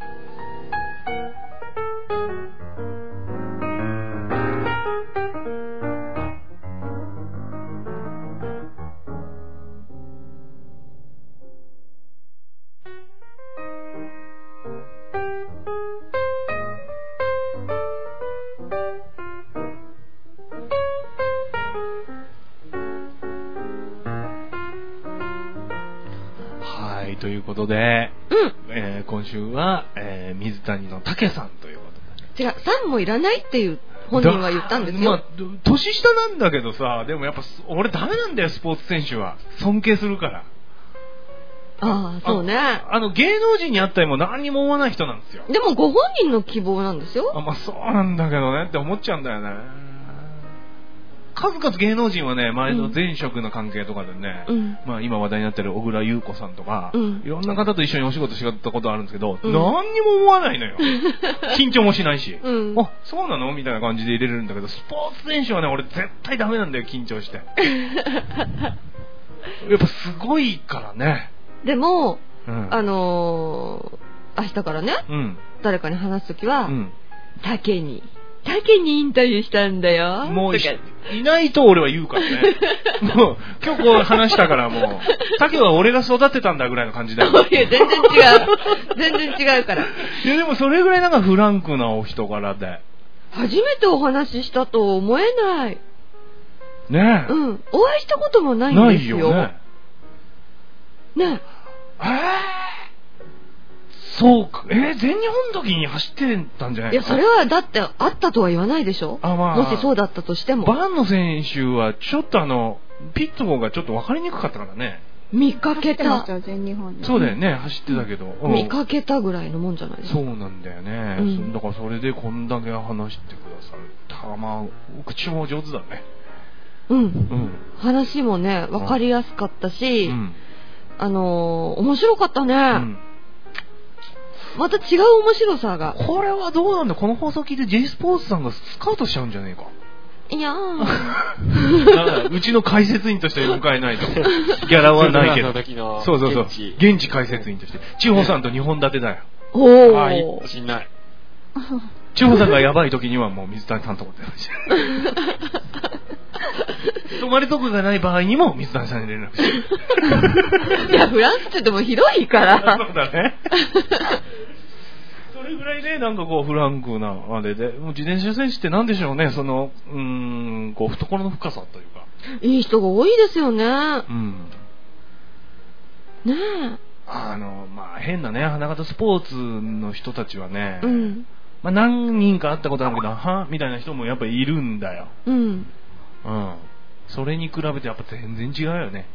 ということで、今週は、水谷の武さんということで。 違う、さんもいらないっていう本人は言ったんですよ。 年下なんだけどさ、でもやっぱ俺ダメなんだよ、スポーツ選手は。尊敬するから。 ああ、そうね。 芸能人に会ったりも何にも思わない人なんですよ。 でもご本人の希望なんですよ。 そうなんだけどねって思っちゃうんだよね。数々芸能人はね、前の前職の関係とかでね、今話題になってる小倉優子さんとか、いろんな方と一緒にお仕事したことあるんですけど、何にも思わないのよ。緊張もしないし、あ、そうなのみたいな感じで入れれるんだけど、スポーツ選手はね、俺絶対ダメなんだよ、緊張して。やっぱすごいからね。 でも、明日からね、誰かに話すときは、竹にインタビューしたんだよ。 もういないと俺は言うからね。もう今日こう話したからもう、竹は俺が育てたんだぐらいの感じだよ。 いや全然違う。全然違うから。 いやでもそれぐらいなんかフランクなお人柄で。 初めてお話ししたと思えない。 ねえ。 お会いしたこともないんですよ。 ないよね。 ねそうか。全日本の時に走ってたんじゃないの？ いや、それはだってあったとは言わないでしょ。もしそうだったとしても。 バーンの選手はちょっとピットの方がちょっと分かりにくかったからね。 見かけた。 全日本で。 そうだよね、走ってたけど。 見かけたぐらいのもんじゃないですか。 そうなんだよね。だからそれでこんだけ話してくださる。口も上手だね。 話もね、分かりやすかったし、面白かったね。また違う面白さが。 これはどうなんだ、この放送聞いて J スポーツさんがスカウトしちゃうんじゃねえか。 いやうちの解説員として迎えないと。ギャラはないけど。そう。現地解説員として。千穂さんと2本立てだよ。 しんない。 千穂さんがやばい時にはもう水谷さんとこで泊まりとこがない場合にも水谷さんに連絡して。 いや、フランスって言っても広いから。 そうだね。それぐらいね、なんかこうフランクなあれで、もう自転車選手ってなんでしょうね、そのこう懐の深さというか。 いい人が多いですよね。ねえ。 まあ変なね、花形スポーツの人たちはね、まあ何人か会ったことあるけど、みたいな人もやっぱりいるんだよ。それに比べてやっぱ全然違うよね。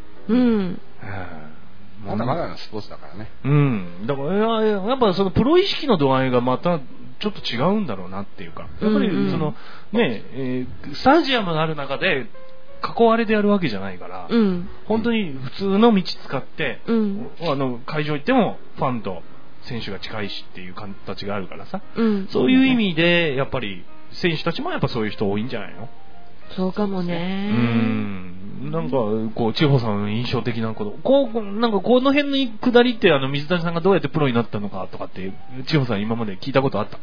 まだまだのスポーツだからね。 だからやっぱそのプロ意識の度合いがまたちょっと違うんだろうなっていうか、やっぱりそのね、スタジアムがある中で囲われてやるわけじゃないから、本当に普通の道使って、会場行ってもファンと選手が近いしっていう形があるからさ、そういう意味でやっぱり選手たちもやっぱそういう人多いんじゃないの？ そうかもね。 なんかこう千穂さんの印象的なこと、なんかこの辺の下りって水谷さんがどうやってプロになったのかとかって千穂さん今まで聞いたことあった？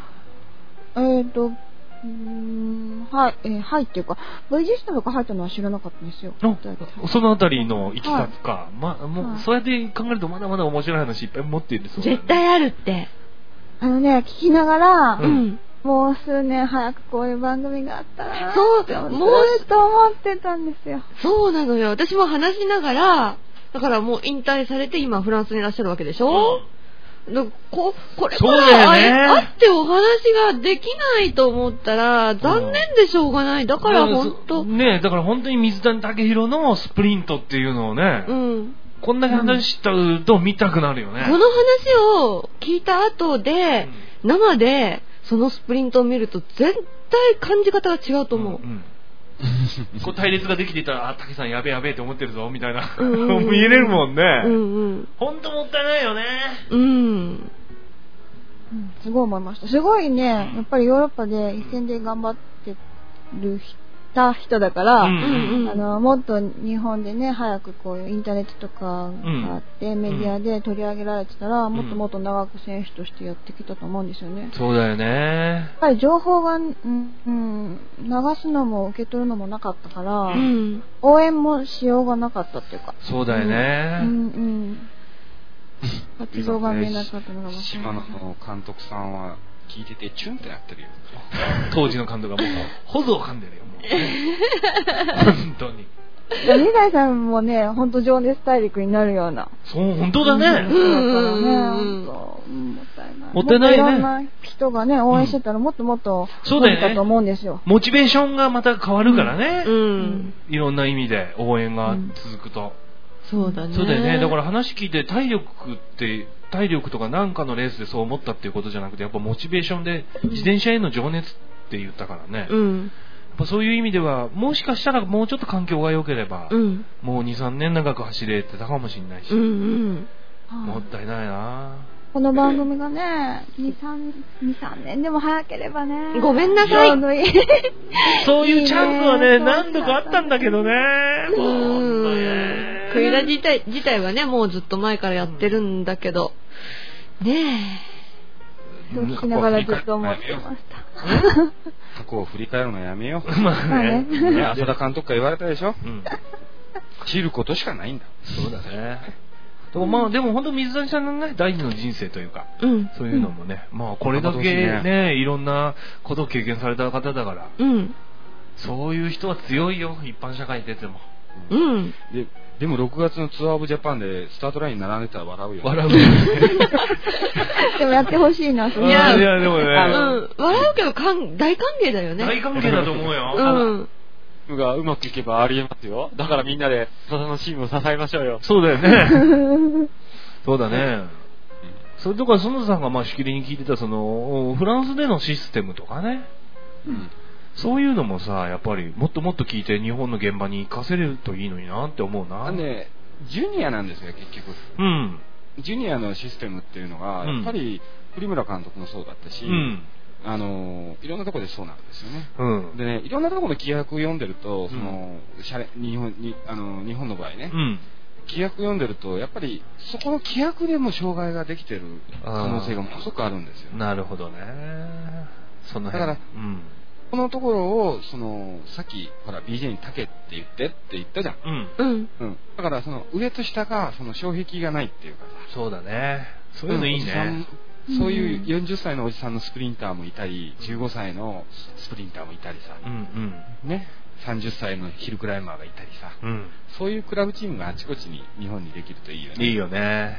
はいっていうか、ブリヂストンとか入ったのは知らなかったんですよ。 そのあたりのいきさつか、もうそうやって考えるとまだまだ面白い話いっぱい持っているそうだね。 絶対あるって。 聞きながら、もう数年早くこういう番組があったら、そうずっと思ってたんですよ。 そうなのよ。私も話しながら、だからもう引退されて今フランスにいらっしゃるわけでしょ。これから会ってお話ができないと思ったら残念でしょうがない。だから本当ね、だから本当に水谷武宏のスプリントっていうのをね、こんだけ話したと見たくなるよね。 この話を聞いた後で、生でそのスプリントを見ると絶対感じ方が違うと思う。 こう対立ができていたら、竹さんやべえやべえって思ってるぞみたいな見えれるもんね。本当もったいないよね。 すごい思いました。すごいね、やっぱりヨーロッパで一戦で頑張ってる人だから、もっと日本でね、早くこういうインターネットとかがあって、メディアで取り上げられてたら、もっともっと長く選手としてやってきたと思うんですよね。 そうだよね。 やっぱり情報が、流すのも受け取るのもなかったから、応援もしようがなかったっていうか。 そうだよね。 活動が見えなかったのが島野の監督さんは聞いててチュンってなってるよ。 当時の監督がもうほぞを噛んでるよ。本当に。 二代さんもね、本当情熱大陸になるような。 そう、本当だね。 だからね、本当もったいない。 もったいないね。 いろんな人がね、応援してたらもっともっと伸びたと思うんですよ。 モチベーションがまた変わるからね。いろんな意味で応援が続くと。 そうだね。 そうだよね。だから話聞いて体力とかなんかのレースでそう思ったっていうことじゃなくて、やっぱモチベーションで自転車への情熱って言ったからね。やっぱそういう意味ではもしかしたらもうちょっと環境が良ければ、もう 2,3 年長く走れてたかもしれないし、もったいないな。 この番組がね、2,3 年でも早ければね。 ごめんなさい。 そういうチャンスはね、何度かあったんだけどね。 クイラ自体はね、もうずっと前からやってるんだけど、ねえ。と聞きながらずっと思ってました。 過去を振り返るのやめよう。 まあね。 浅田監督が言われたでしょ。散ることしかないんだ。 そうだね。まあでも本当水谷さんのね、第二の人生というか、そういうのもね、まあこれだけね、いろんなことを経験された方だから、そういう人は強いよ、一般社会に出ても。 でも6月のツアーオブジャパンでスタートラインに並んでたら笑うよ。 笑う。 でもやってほしいな。 いやでもね、 笑うけど大歓迎だよね。 大歓迎だと思うよ。 がうまくいけばありえますよ。だからみんなでそのチームを支えましょうよ。 そうだよね。そうだね。それとか園田さんがしきりに聞いてたそのフランスでのシステムとかね。そういうのもさ、やっぱりもっともっと聞いて日本の現場に活かせるといいのになって思うな。 ジュニアなんですよ結局。ジュニアのシステムっていうのがやっぱり栗村監督もそうだったし。いろんなところでそうなんですよね。でね、いろんなところの規約を読んでると、日本の場合ね、規約読んでると、やっぱりそこの規約でも障害ができてる可能性がものすごくあるんですよ。 なるほどね。 だから、このところをさっきほら BJ に竹って言ってって言ったじゃん。だから上と下が障壁がないっていうかさ。 そうだね。そういうのいいね。 そういう40歳のおじさんのスプリンターもいたり、15歳のスプリンターもいたりさ、ね、30歳のヒルクライマーがいたりさ、そういうクラブチームがあちこちに日本にできるといいよね。 いいよね。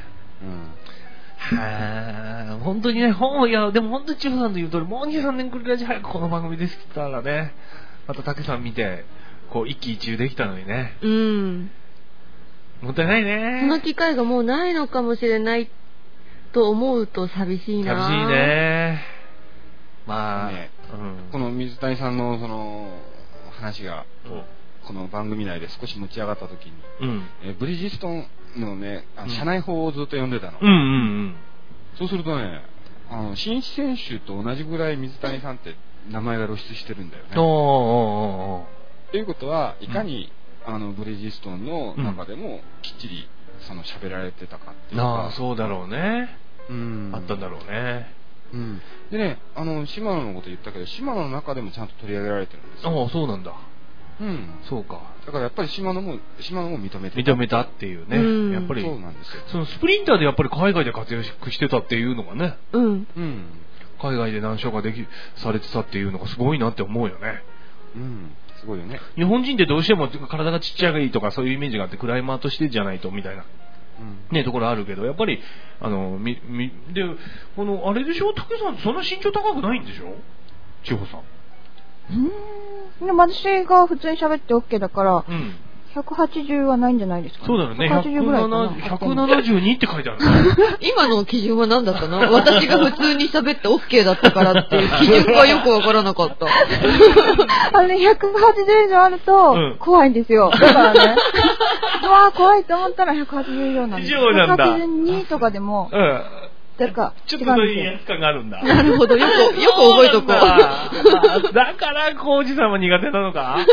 本当にね、いや、でも本当に千穂さんの言う通り、もう2、3年くらい早くこの番組できたらね、また竹さん見て、こう一喜一憂できたのにね。もったいないね。 その機会がもうないのかもしれないと思うと寂しいな。 寂しいね。まあ、ね、 この水谷さんのその話が、この番組内で少し持ち上がった時に、ブリヂストンのね、社内法をずっと読んでたの。そうするとね、新一選手と同じぐらい水谷さんって名前が露出してるんだよね。ということは、いかに、ブリヂストンの中でもきっちり喋られてたかっていうか。 そうだろうね。あったんだろうね。 でね、シマノのこと言ったけど、シマノの中でもちゃんと取り上げられてるんですよ。 そうなんだ。そうか。 だからやっぱりシマノも認めたっていうね。やっぱりそうなんですよ。 そのスプリンターでやっぱり海外で活躍してたっていうのがね。海外で何勝かされてたっていうのがすごいなって思うよね。すごいよね。日本人ってどうしても体がちっちゃいとかそういうイメージがあってクライマーとしてじゃないとみたいな。ね、ところあるけど、やっぱりであれでしょ、竹さんそんな身長高くないんでしょ、千穂さん。 でも私が普通に喋って OK だから、180はないんじゃないですか、ね。 そうだよね。172って書いてある。 今の基準は何だったの？私が普通に喋って OK だったからっていう基準がよくわからなかった。 180以上あると怖いんですよ。だからね、怖いと思ったら180以上なんです。182とかでも。 ちょっとそういうやつ感があるんだ。 なるほど、よく覚えとこう。 だからおじさんは苦手なのか。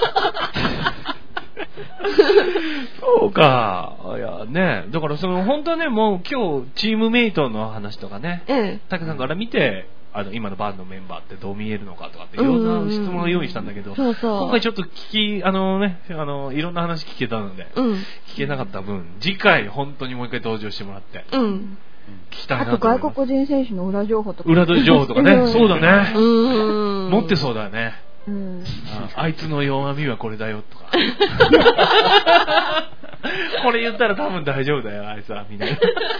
そうか。いやね、だから本当はね、もう今日チームメイトの話とかね、竹さんから見て今のバンドメンバーってどう見えるのかとかっていろんな質問を用意したんだけど、今回ちょっといろんな話聞けたので、聞けなかった分次回本当にもう一回登場してもらって、聞きたいなと思います。 あと外国人選手の裏情報とかね。そうだね。持ってそうだよね。あいつの弱みはこれだよとかこれ言ったら多分大丈夫だよあいつはみたい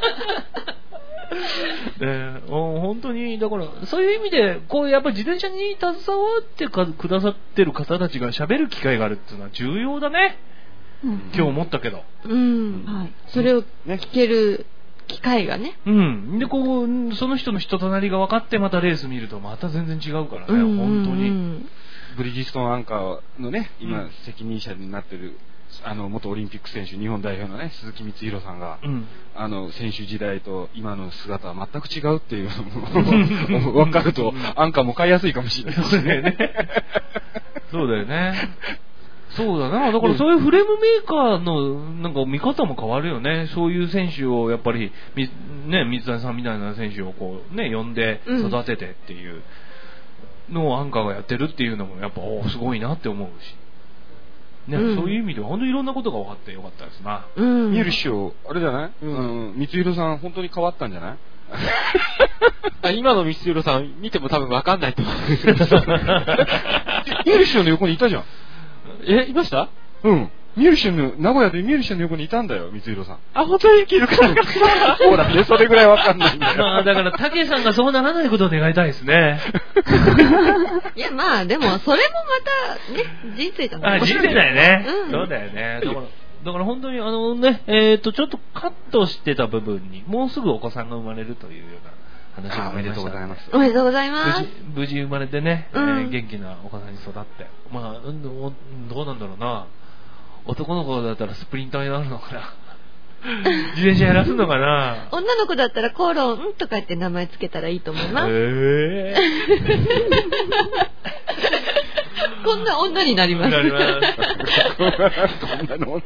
な。本当にだからそういう意味でこうやっぱり自転車に携わってくださってる方たちが喋る機会があるっていうのは重要だね。今日思ったけど、 それを聞ける機会がね。 でその人の人となりが分かってまたレース見るとまた全然違うからね。本当に。 ブリヂストンアンカーのね、今責任者になってる元オリンピック選手日本代表のね鈴木光弘さんが、選手時代と今の姿は全く違うっていうのも分かると、アンカーも買いやすいかもしれないですね。 そうだよね。そうだな。だからそういうフレームメーカーのなんか見方も変わるよね。そういう選手をやっぱりね、水谷さんみたいな選手をこうね呼んで育ててっていうのをアンカーがやってるっていうのもやっぱすごいなって思うし。ね、そういう意味では本当にいろんなことが分かってよかったですな。 見る師匠あれじゃない？光弘さん本当に変わったんじゃない？ 今の光弘さん見ても多分分かんないと思う。 見る師匠の横にいたじゃん。 いました？ 名古屋でミュールシェンの横にいたんだよ、光弘さん。 本当に気づかなかった。 そうだね、それぐらいわかんないんだよ。 だから、竹さんがそうならないことを願いたいですね。 いや、まあ、でも、それもまた、ね、人生じゃない。 人生だよね。そうだよね。だから本当にちょっとカットしてた部分に、もうすぐお子さんが生まれるというような話がおめでとうございます。 おめでとうございます。 無事生まれてね、元気なお子さんに育って。まあ、どうなんだろうな。男の子だったらスプリンターになるのかな。自転車やらすのかな。 女の子だったらコロンとか言って名前つけたらいいと思います。こんな女になります。 なります。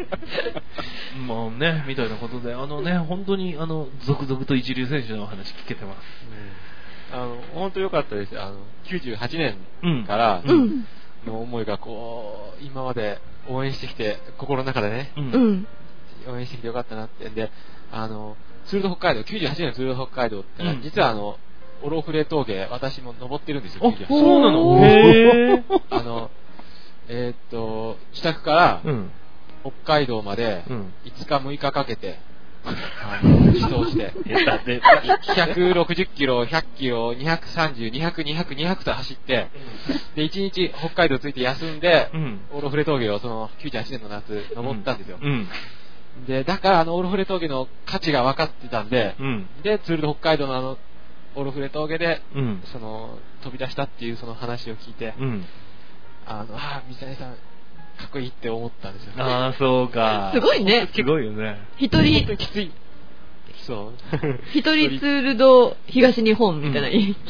もうね、みたいなことで、本当に続々と一流選手のお話聞けてます。 本当良かったです。98年からの思いがこう今まで応援してきて心の中でね、応援してきてよかったなってんで、 ツールド北海道、98年のツールド北海道って、実はオロフレ峠、私も登ってるんですよ、98年。 そうなの？へー。自宅から、北海道まで、5日6日かけて、自走して、160キロ、100キロ、230、200、200、200と走って、で、1日北海道着いて休んで、オロフレ峠をその98年の夏、登ったんですよ。で、だからオロフレ峠の価値が分かってたんで、で、ツールド北海道のオロフレ峠で、飛び出したっていうその話を聞いて、水谷さん、かっこいいって思ったんですよ。 ああ、そうか。 すごいね。 すごいよね。 一人、 きつい。そう。 一人ツールド東日本みたいな勢い。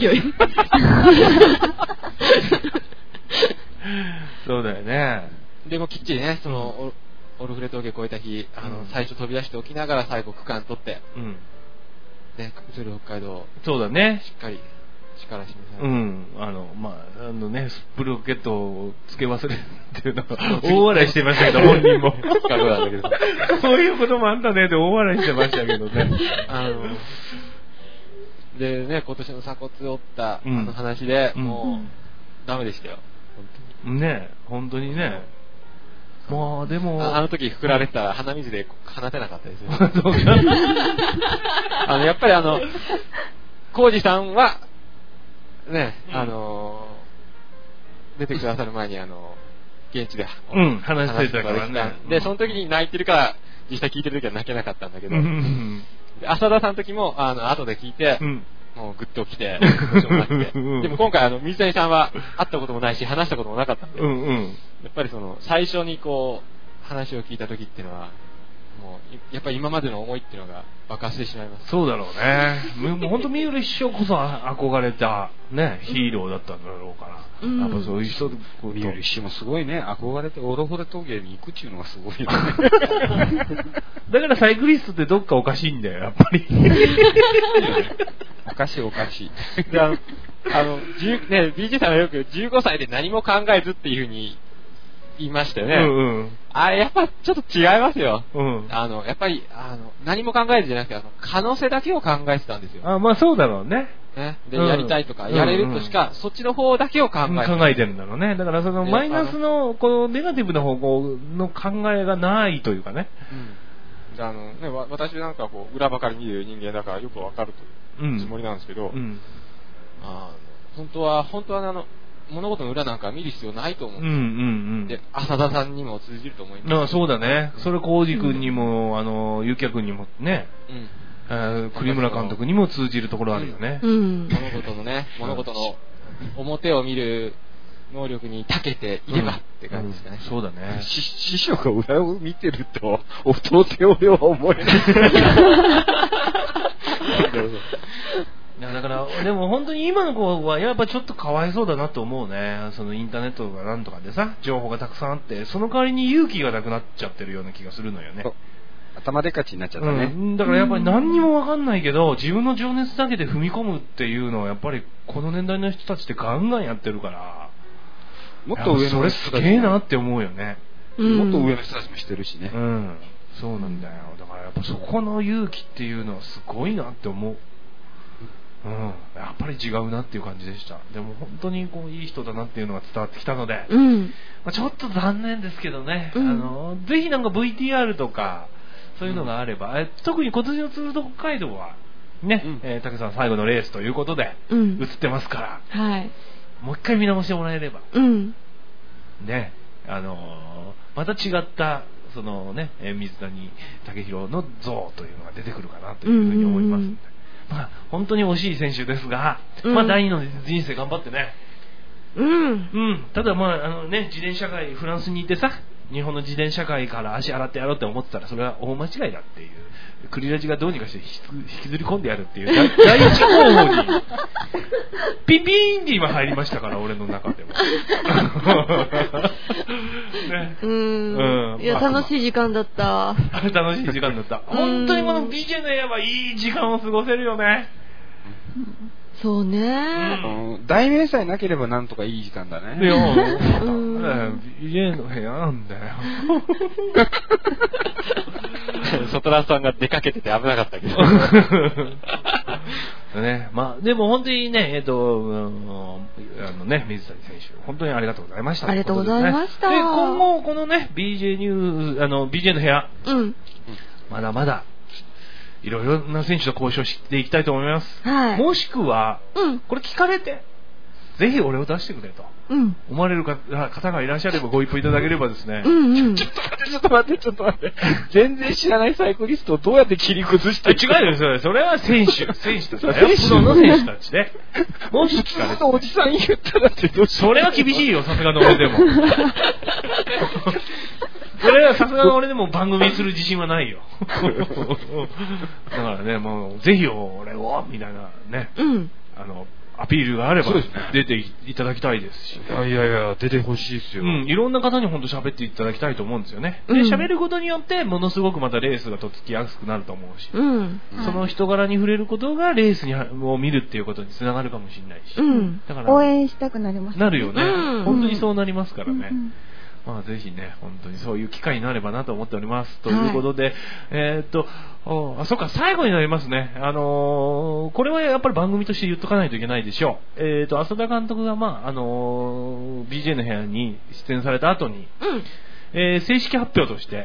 そうだよね。 でもきっちりね、オルフレ峠越えた日、最初飛び出しておきながら最後区間取って、ね、ツール北海道。 そうだね。 しっかり。力示される。ブロケットを付け忘れっていうのは大笑いしてましたけど、本人も。そういうこともあんだねって大笑いしてましたけどね。 でね、今年の鎖骨を折った話で、もう、ダメでしたよ。 本当に。ね、本当にね。まあでも。 あの時膨られた鼻水で放てなかったですよね。やっぱり浩二さんは、ね、出てくださる前に現地で、 話してたからね。 で、その時に泣いてるから、実際聞いてる時は泣けなかったんだけど、浅田さんの時も、後で聞いて、もうグッと来て、でも今回水谷さんは会ったこともないし、話したこともなかったんで、やっぱり最初に話を聞いた時っていうのは、もうやっぱり今までの思いっていうのが爆発してしまいます。 そうだろうね。もう本当三浦師匠こそ憧れたねヒーローだったんだろうから。やっぱそういう人三浦師匠もすごいね。憧れてオロフレ峠に行くっていうのがすごいよね。 だからサイクリストってどっかおかしいんだよやっぱり。 おかしいおかしい。 BJ さんはよく15歳で何も考えずっていうふうに言いましたよね。あれやっぱちょっと違いますよ。やっぱり何も考えずじゃなくて可能性だけを考えてたんですよ。 まあそうだろうね。 でやりたいとかやれるとしかそっちの方だけを考えてるんだろうね。だからそのマイナスのこのネガティブな方向の考えがないというかね。 私なんか裏ばかり見る人間だからよくわかるつもりなんですけど、本当は物事の裏なんか見る必要ないと思うんですよ。で、浅田さんにも通じると思います。 そうだね。それ浩二君にもゆきや君にもね、栗村監督にも通じるところあるよね。 物事の表を見る能力に長けていればって感じですかね。 そうだね。 師匠が裏を見てると到底俺は思えない。 だからでも本当に今の子はやっぱちょっとかわいそうだなと思うね。そのインターネットがなんとかでさ情報がたくさんあってその代わりに勇気がなくなっちゃってるような気がするのよね。 頭でっかちになっちゃったね。 だからやっぱり何にも分かんないけど自分の情熱だけで踏み込むっていうのはやっぱりこの年代の人たちってガンガンやってるからもっと上の人たちそれすげえなって思うよね。 もっと上の人たちもしてるしね。 そうなんだよ。だからやっぱそこの勇気っていうのはすごいなって思う。やっぱり違うなっていう感じでした。でも本当にいい人だなっていうのが伝わってきたので、ちょっと残念ですけどね、ぜひなんか VTR とかそういうのがあれば、特に今年のツールド北海道はね、竹さん最後のレースということで映ってますから、もう一回見直してもらえれば、ね、また違ったそのね水谷武宏の像というのが出てくるかなというふうに思いますので。本当に惜しい選手ですが、第二の人生頑張ってね。ただ自転車界フランスにいてさ、日本の自転車界から足洗ってやろうって思ってたらそれは大間違いだっていう。クリラジがどうにかして引きずり込んでやるっていう第一候補にピンピーンって今入りましたから俺の中でも。 いや楽しい時間だった。 楽しい時間だった。本当にこの BJ の部屋はいい時間を過ごせるよね。 そうね。 題名さえなければなんとかいい時間だね。 いや、家の部屋なんだよ。 ソトラさんが出かけてて危なかったけど。 ね、まあでも本当にね、水谷選手本当にありがとうございました。 ありがとうございました。 で今後このね BJ ニューBJ の部屋、まだまだいろいろな選手と交渉していきたいと思います。はい、もしくは、これ聞かれてぜひ俺を出してくれと。思われる方がいらっしゃればご一報いただければですね。 ちょっと待って。全然知らないサイクリストをどうやって切り崩して違うですよ。それは選手たちだよ。プロの選手たちね。もし聞かれて。 おじさん言ったらってどうしよう。 それは厳しいよ、さすがの俺でも。それはさすがの俺でも番組する自信はないよ。だからね、もうぜひ俺をみたいなね。アピールがあれば出ていただきたいですし。 いや出てほしいですよ。 いろんな方に本当喋っていただきたいと思うんですよね。で喋ることによってものすごくまたレースがとっつきやすくなると思うし、その人柄に触れることがレースを見るっていうことにつながるかもしれないし、 だから応援したくなります。 なるよね。本当にそうなりますからね。まあぜひね、本当にそういう機会になればなと思っております。ということで、そうか、最後になりますね。これはやっぱり番組として言っとかないといけないでしょう。浅田監督がBJ の部屋に出演された後に、正式発表として、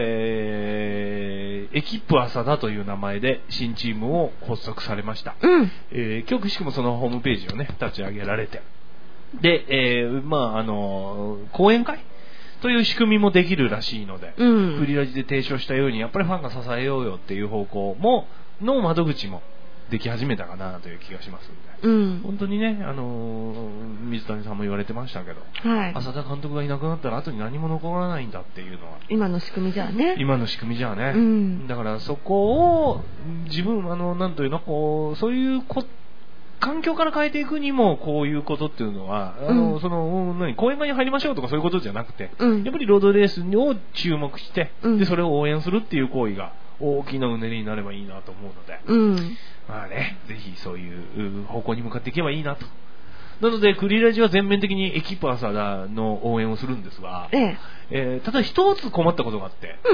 エキップ浅田という名前で新チームを発足されました。今日くしくもそのホームページをね、立ち上げられて、で、講演会という仕組みもできるらしいので、フリラジで提唱したようにやっぱりファンが支えようよっていう方向の窓口もでき始めたかなという気がしますので、本当にね、水谷さんも言われてましたけど、浅田監督がいなくなったら後に何も残らないんだっていうのは今の仕組みじゃね。 だからそこを自分なんというのそういう環境から変えていくにもこういうことっていうのは講演会に入りましょうとかそういうことじゃなくて、やっぱりロードレースを注目して、でそれを応援するっていう行為が大きなうねりになればいいなと思うので、まあね、ぜひそういう方向に向かっていけばいいなと。なのでクリラジは全面的にエキップ浅田の応援をするんですが、ただ一つ困ったことがあって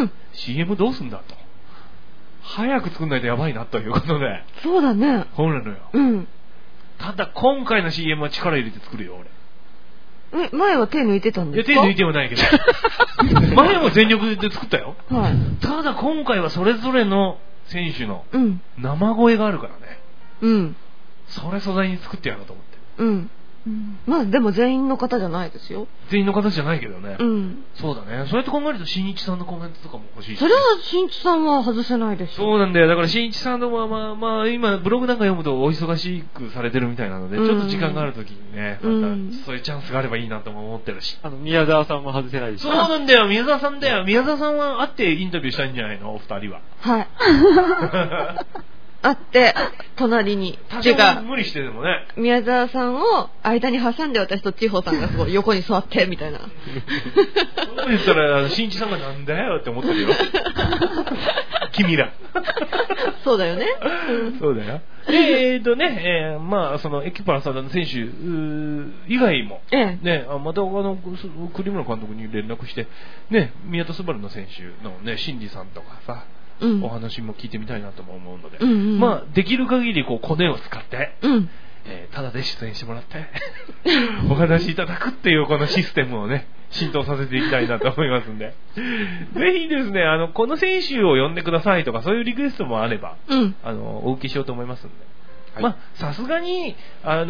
、CM どうすんだと、早く作んないとやばいなということで。 そうだね。 そうなのよ。ただ今回の CM は力入れて作るよ俺。前は手抜いてたんですか？ いや手抜いてはないけど前も全力で作ったよ、ただ今回はそれぞれの選手の生声があるからね、それ素材に作ってやろうと思って。 まあでも全員の方じゃないですよ。 全員の方じゃないけどね。そうだね。そうやって考えると新一さんのコメントとかも欲しいし。 それは新一さんは外せないでしょ。 そうなんだよ。だから新一さんのまあ今ブログなんか読むとお忙しくされてるみたいなので、ちょっと時間がある時にね、またそういうチャンスがあればいいなとも思ってるし。 宮沢さんも外せないし。 そうなんだよ。宮沢さんだよ。宮沢さんは会ってインタビューしたいんじゃないの、お二人は。 はい。あって隣に多少無理してでもね、 宮沢さんを間に挟んで私と千穂さんがすごい横に座ってみたいな。 そう言ったら新一さんがなんだよって思ってるよ君ら。 そうだよね、 そうだよ。まあそのエキパラサダの選手以外もね、また栗村監督に連絡してね、宮田昴の選手のね、新次さんとかさ、お話も聞いてみたいなとも思うので、まあできる限りコネを使って、ただで出演してもらってお話しいただくっていうこのシステムをね、浸透させていきたいなと思いますんで、ぜひですね、この選手を呼んでくださいとかそういうリクエストもあれば、お受けしようと思いますんで。まあさすがにバ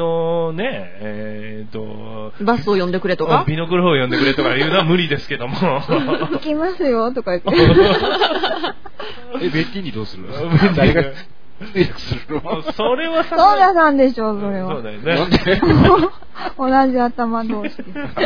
スを呼んでくれとかビノクロを呼んでくれとかいうのは無理ですけども行きますよとか言ってベッティにどうするの？誰がそれはさ、そうださんでしょ、それは。 そうだよね。 同じ頭同士。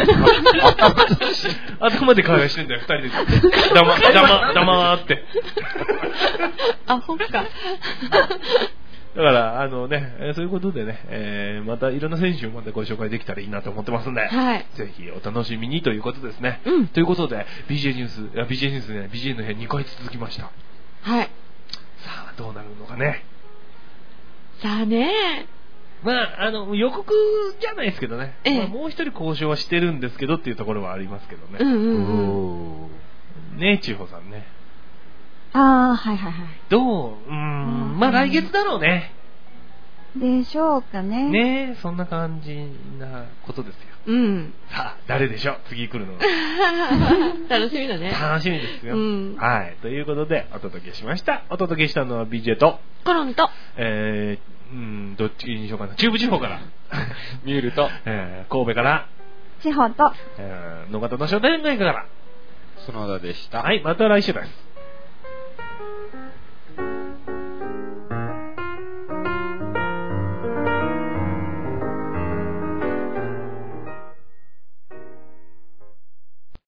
頭で会話してんだよ、二人で。黙って。 あ、そっか。 だからそういうことでね、またいろんな選手をまたご紹介できたらいいなと思ってますんで、ぜひお楽しみにということですね。ということで BJ ニュースね、BJ の部屋2回続きました。 はい。 さあどうなるのかね。 さあね。 予告じゃないですけどね。もう一人交渉はしてるんですけどっていうところはありますけどね。ねえ、千穂さんね。 はいはいはい。 どう？来月だろうね。 でしょうかね。 ねえ、そんな感じなことですよ。さあ、誰でしょう？次来るの。 楽しみだね。 楽しみですよ。はい。ということで、お届けしました。お届けしたのは BJ と、 コロンと、 どっちにしようかな。中部地方から。 ミュールと、 神戸から、 地方と、 野方の商店街から、 園田でした。 はい、また来週です。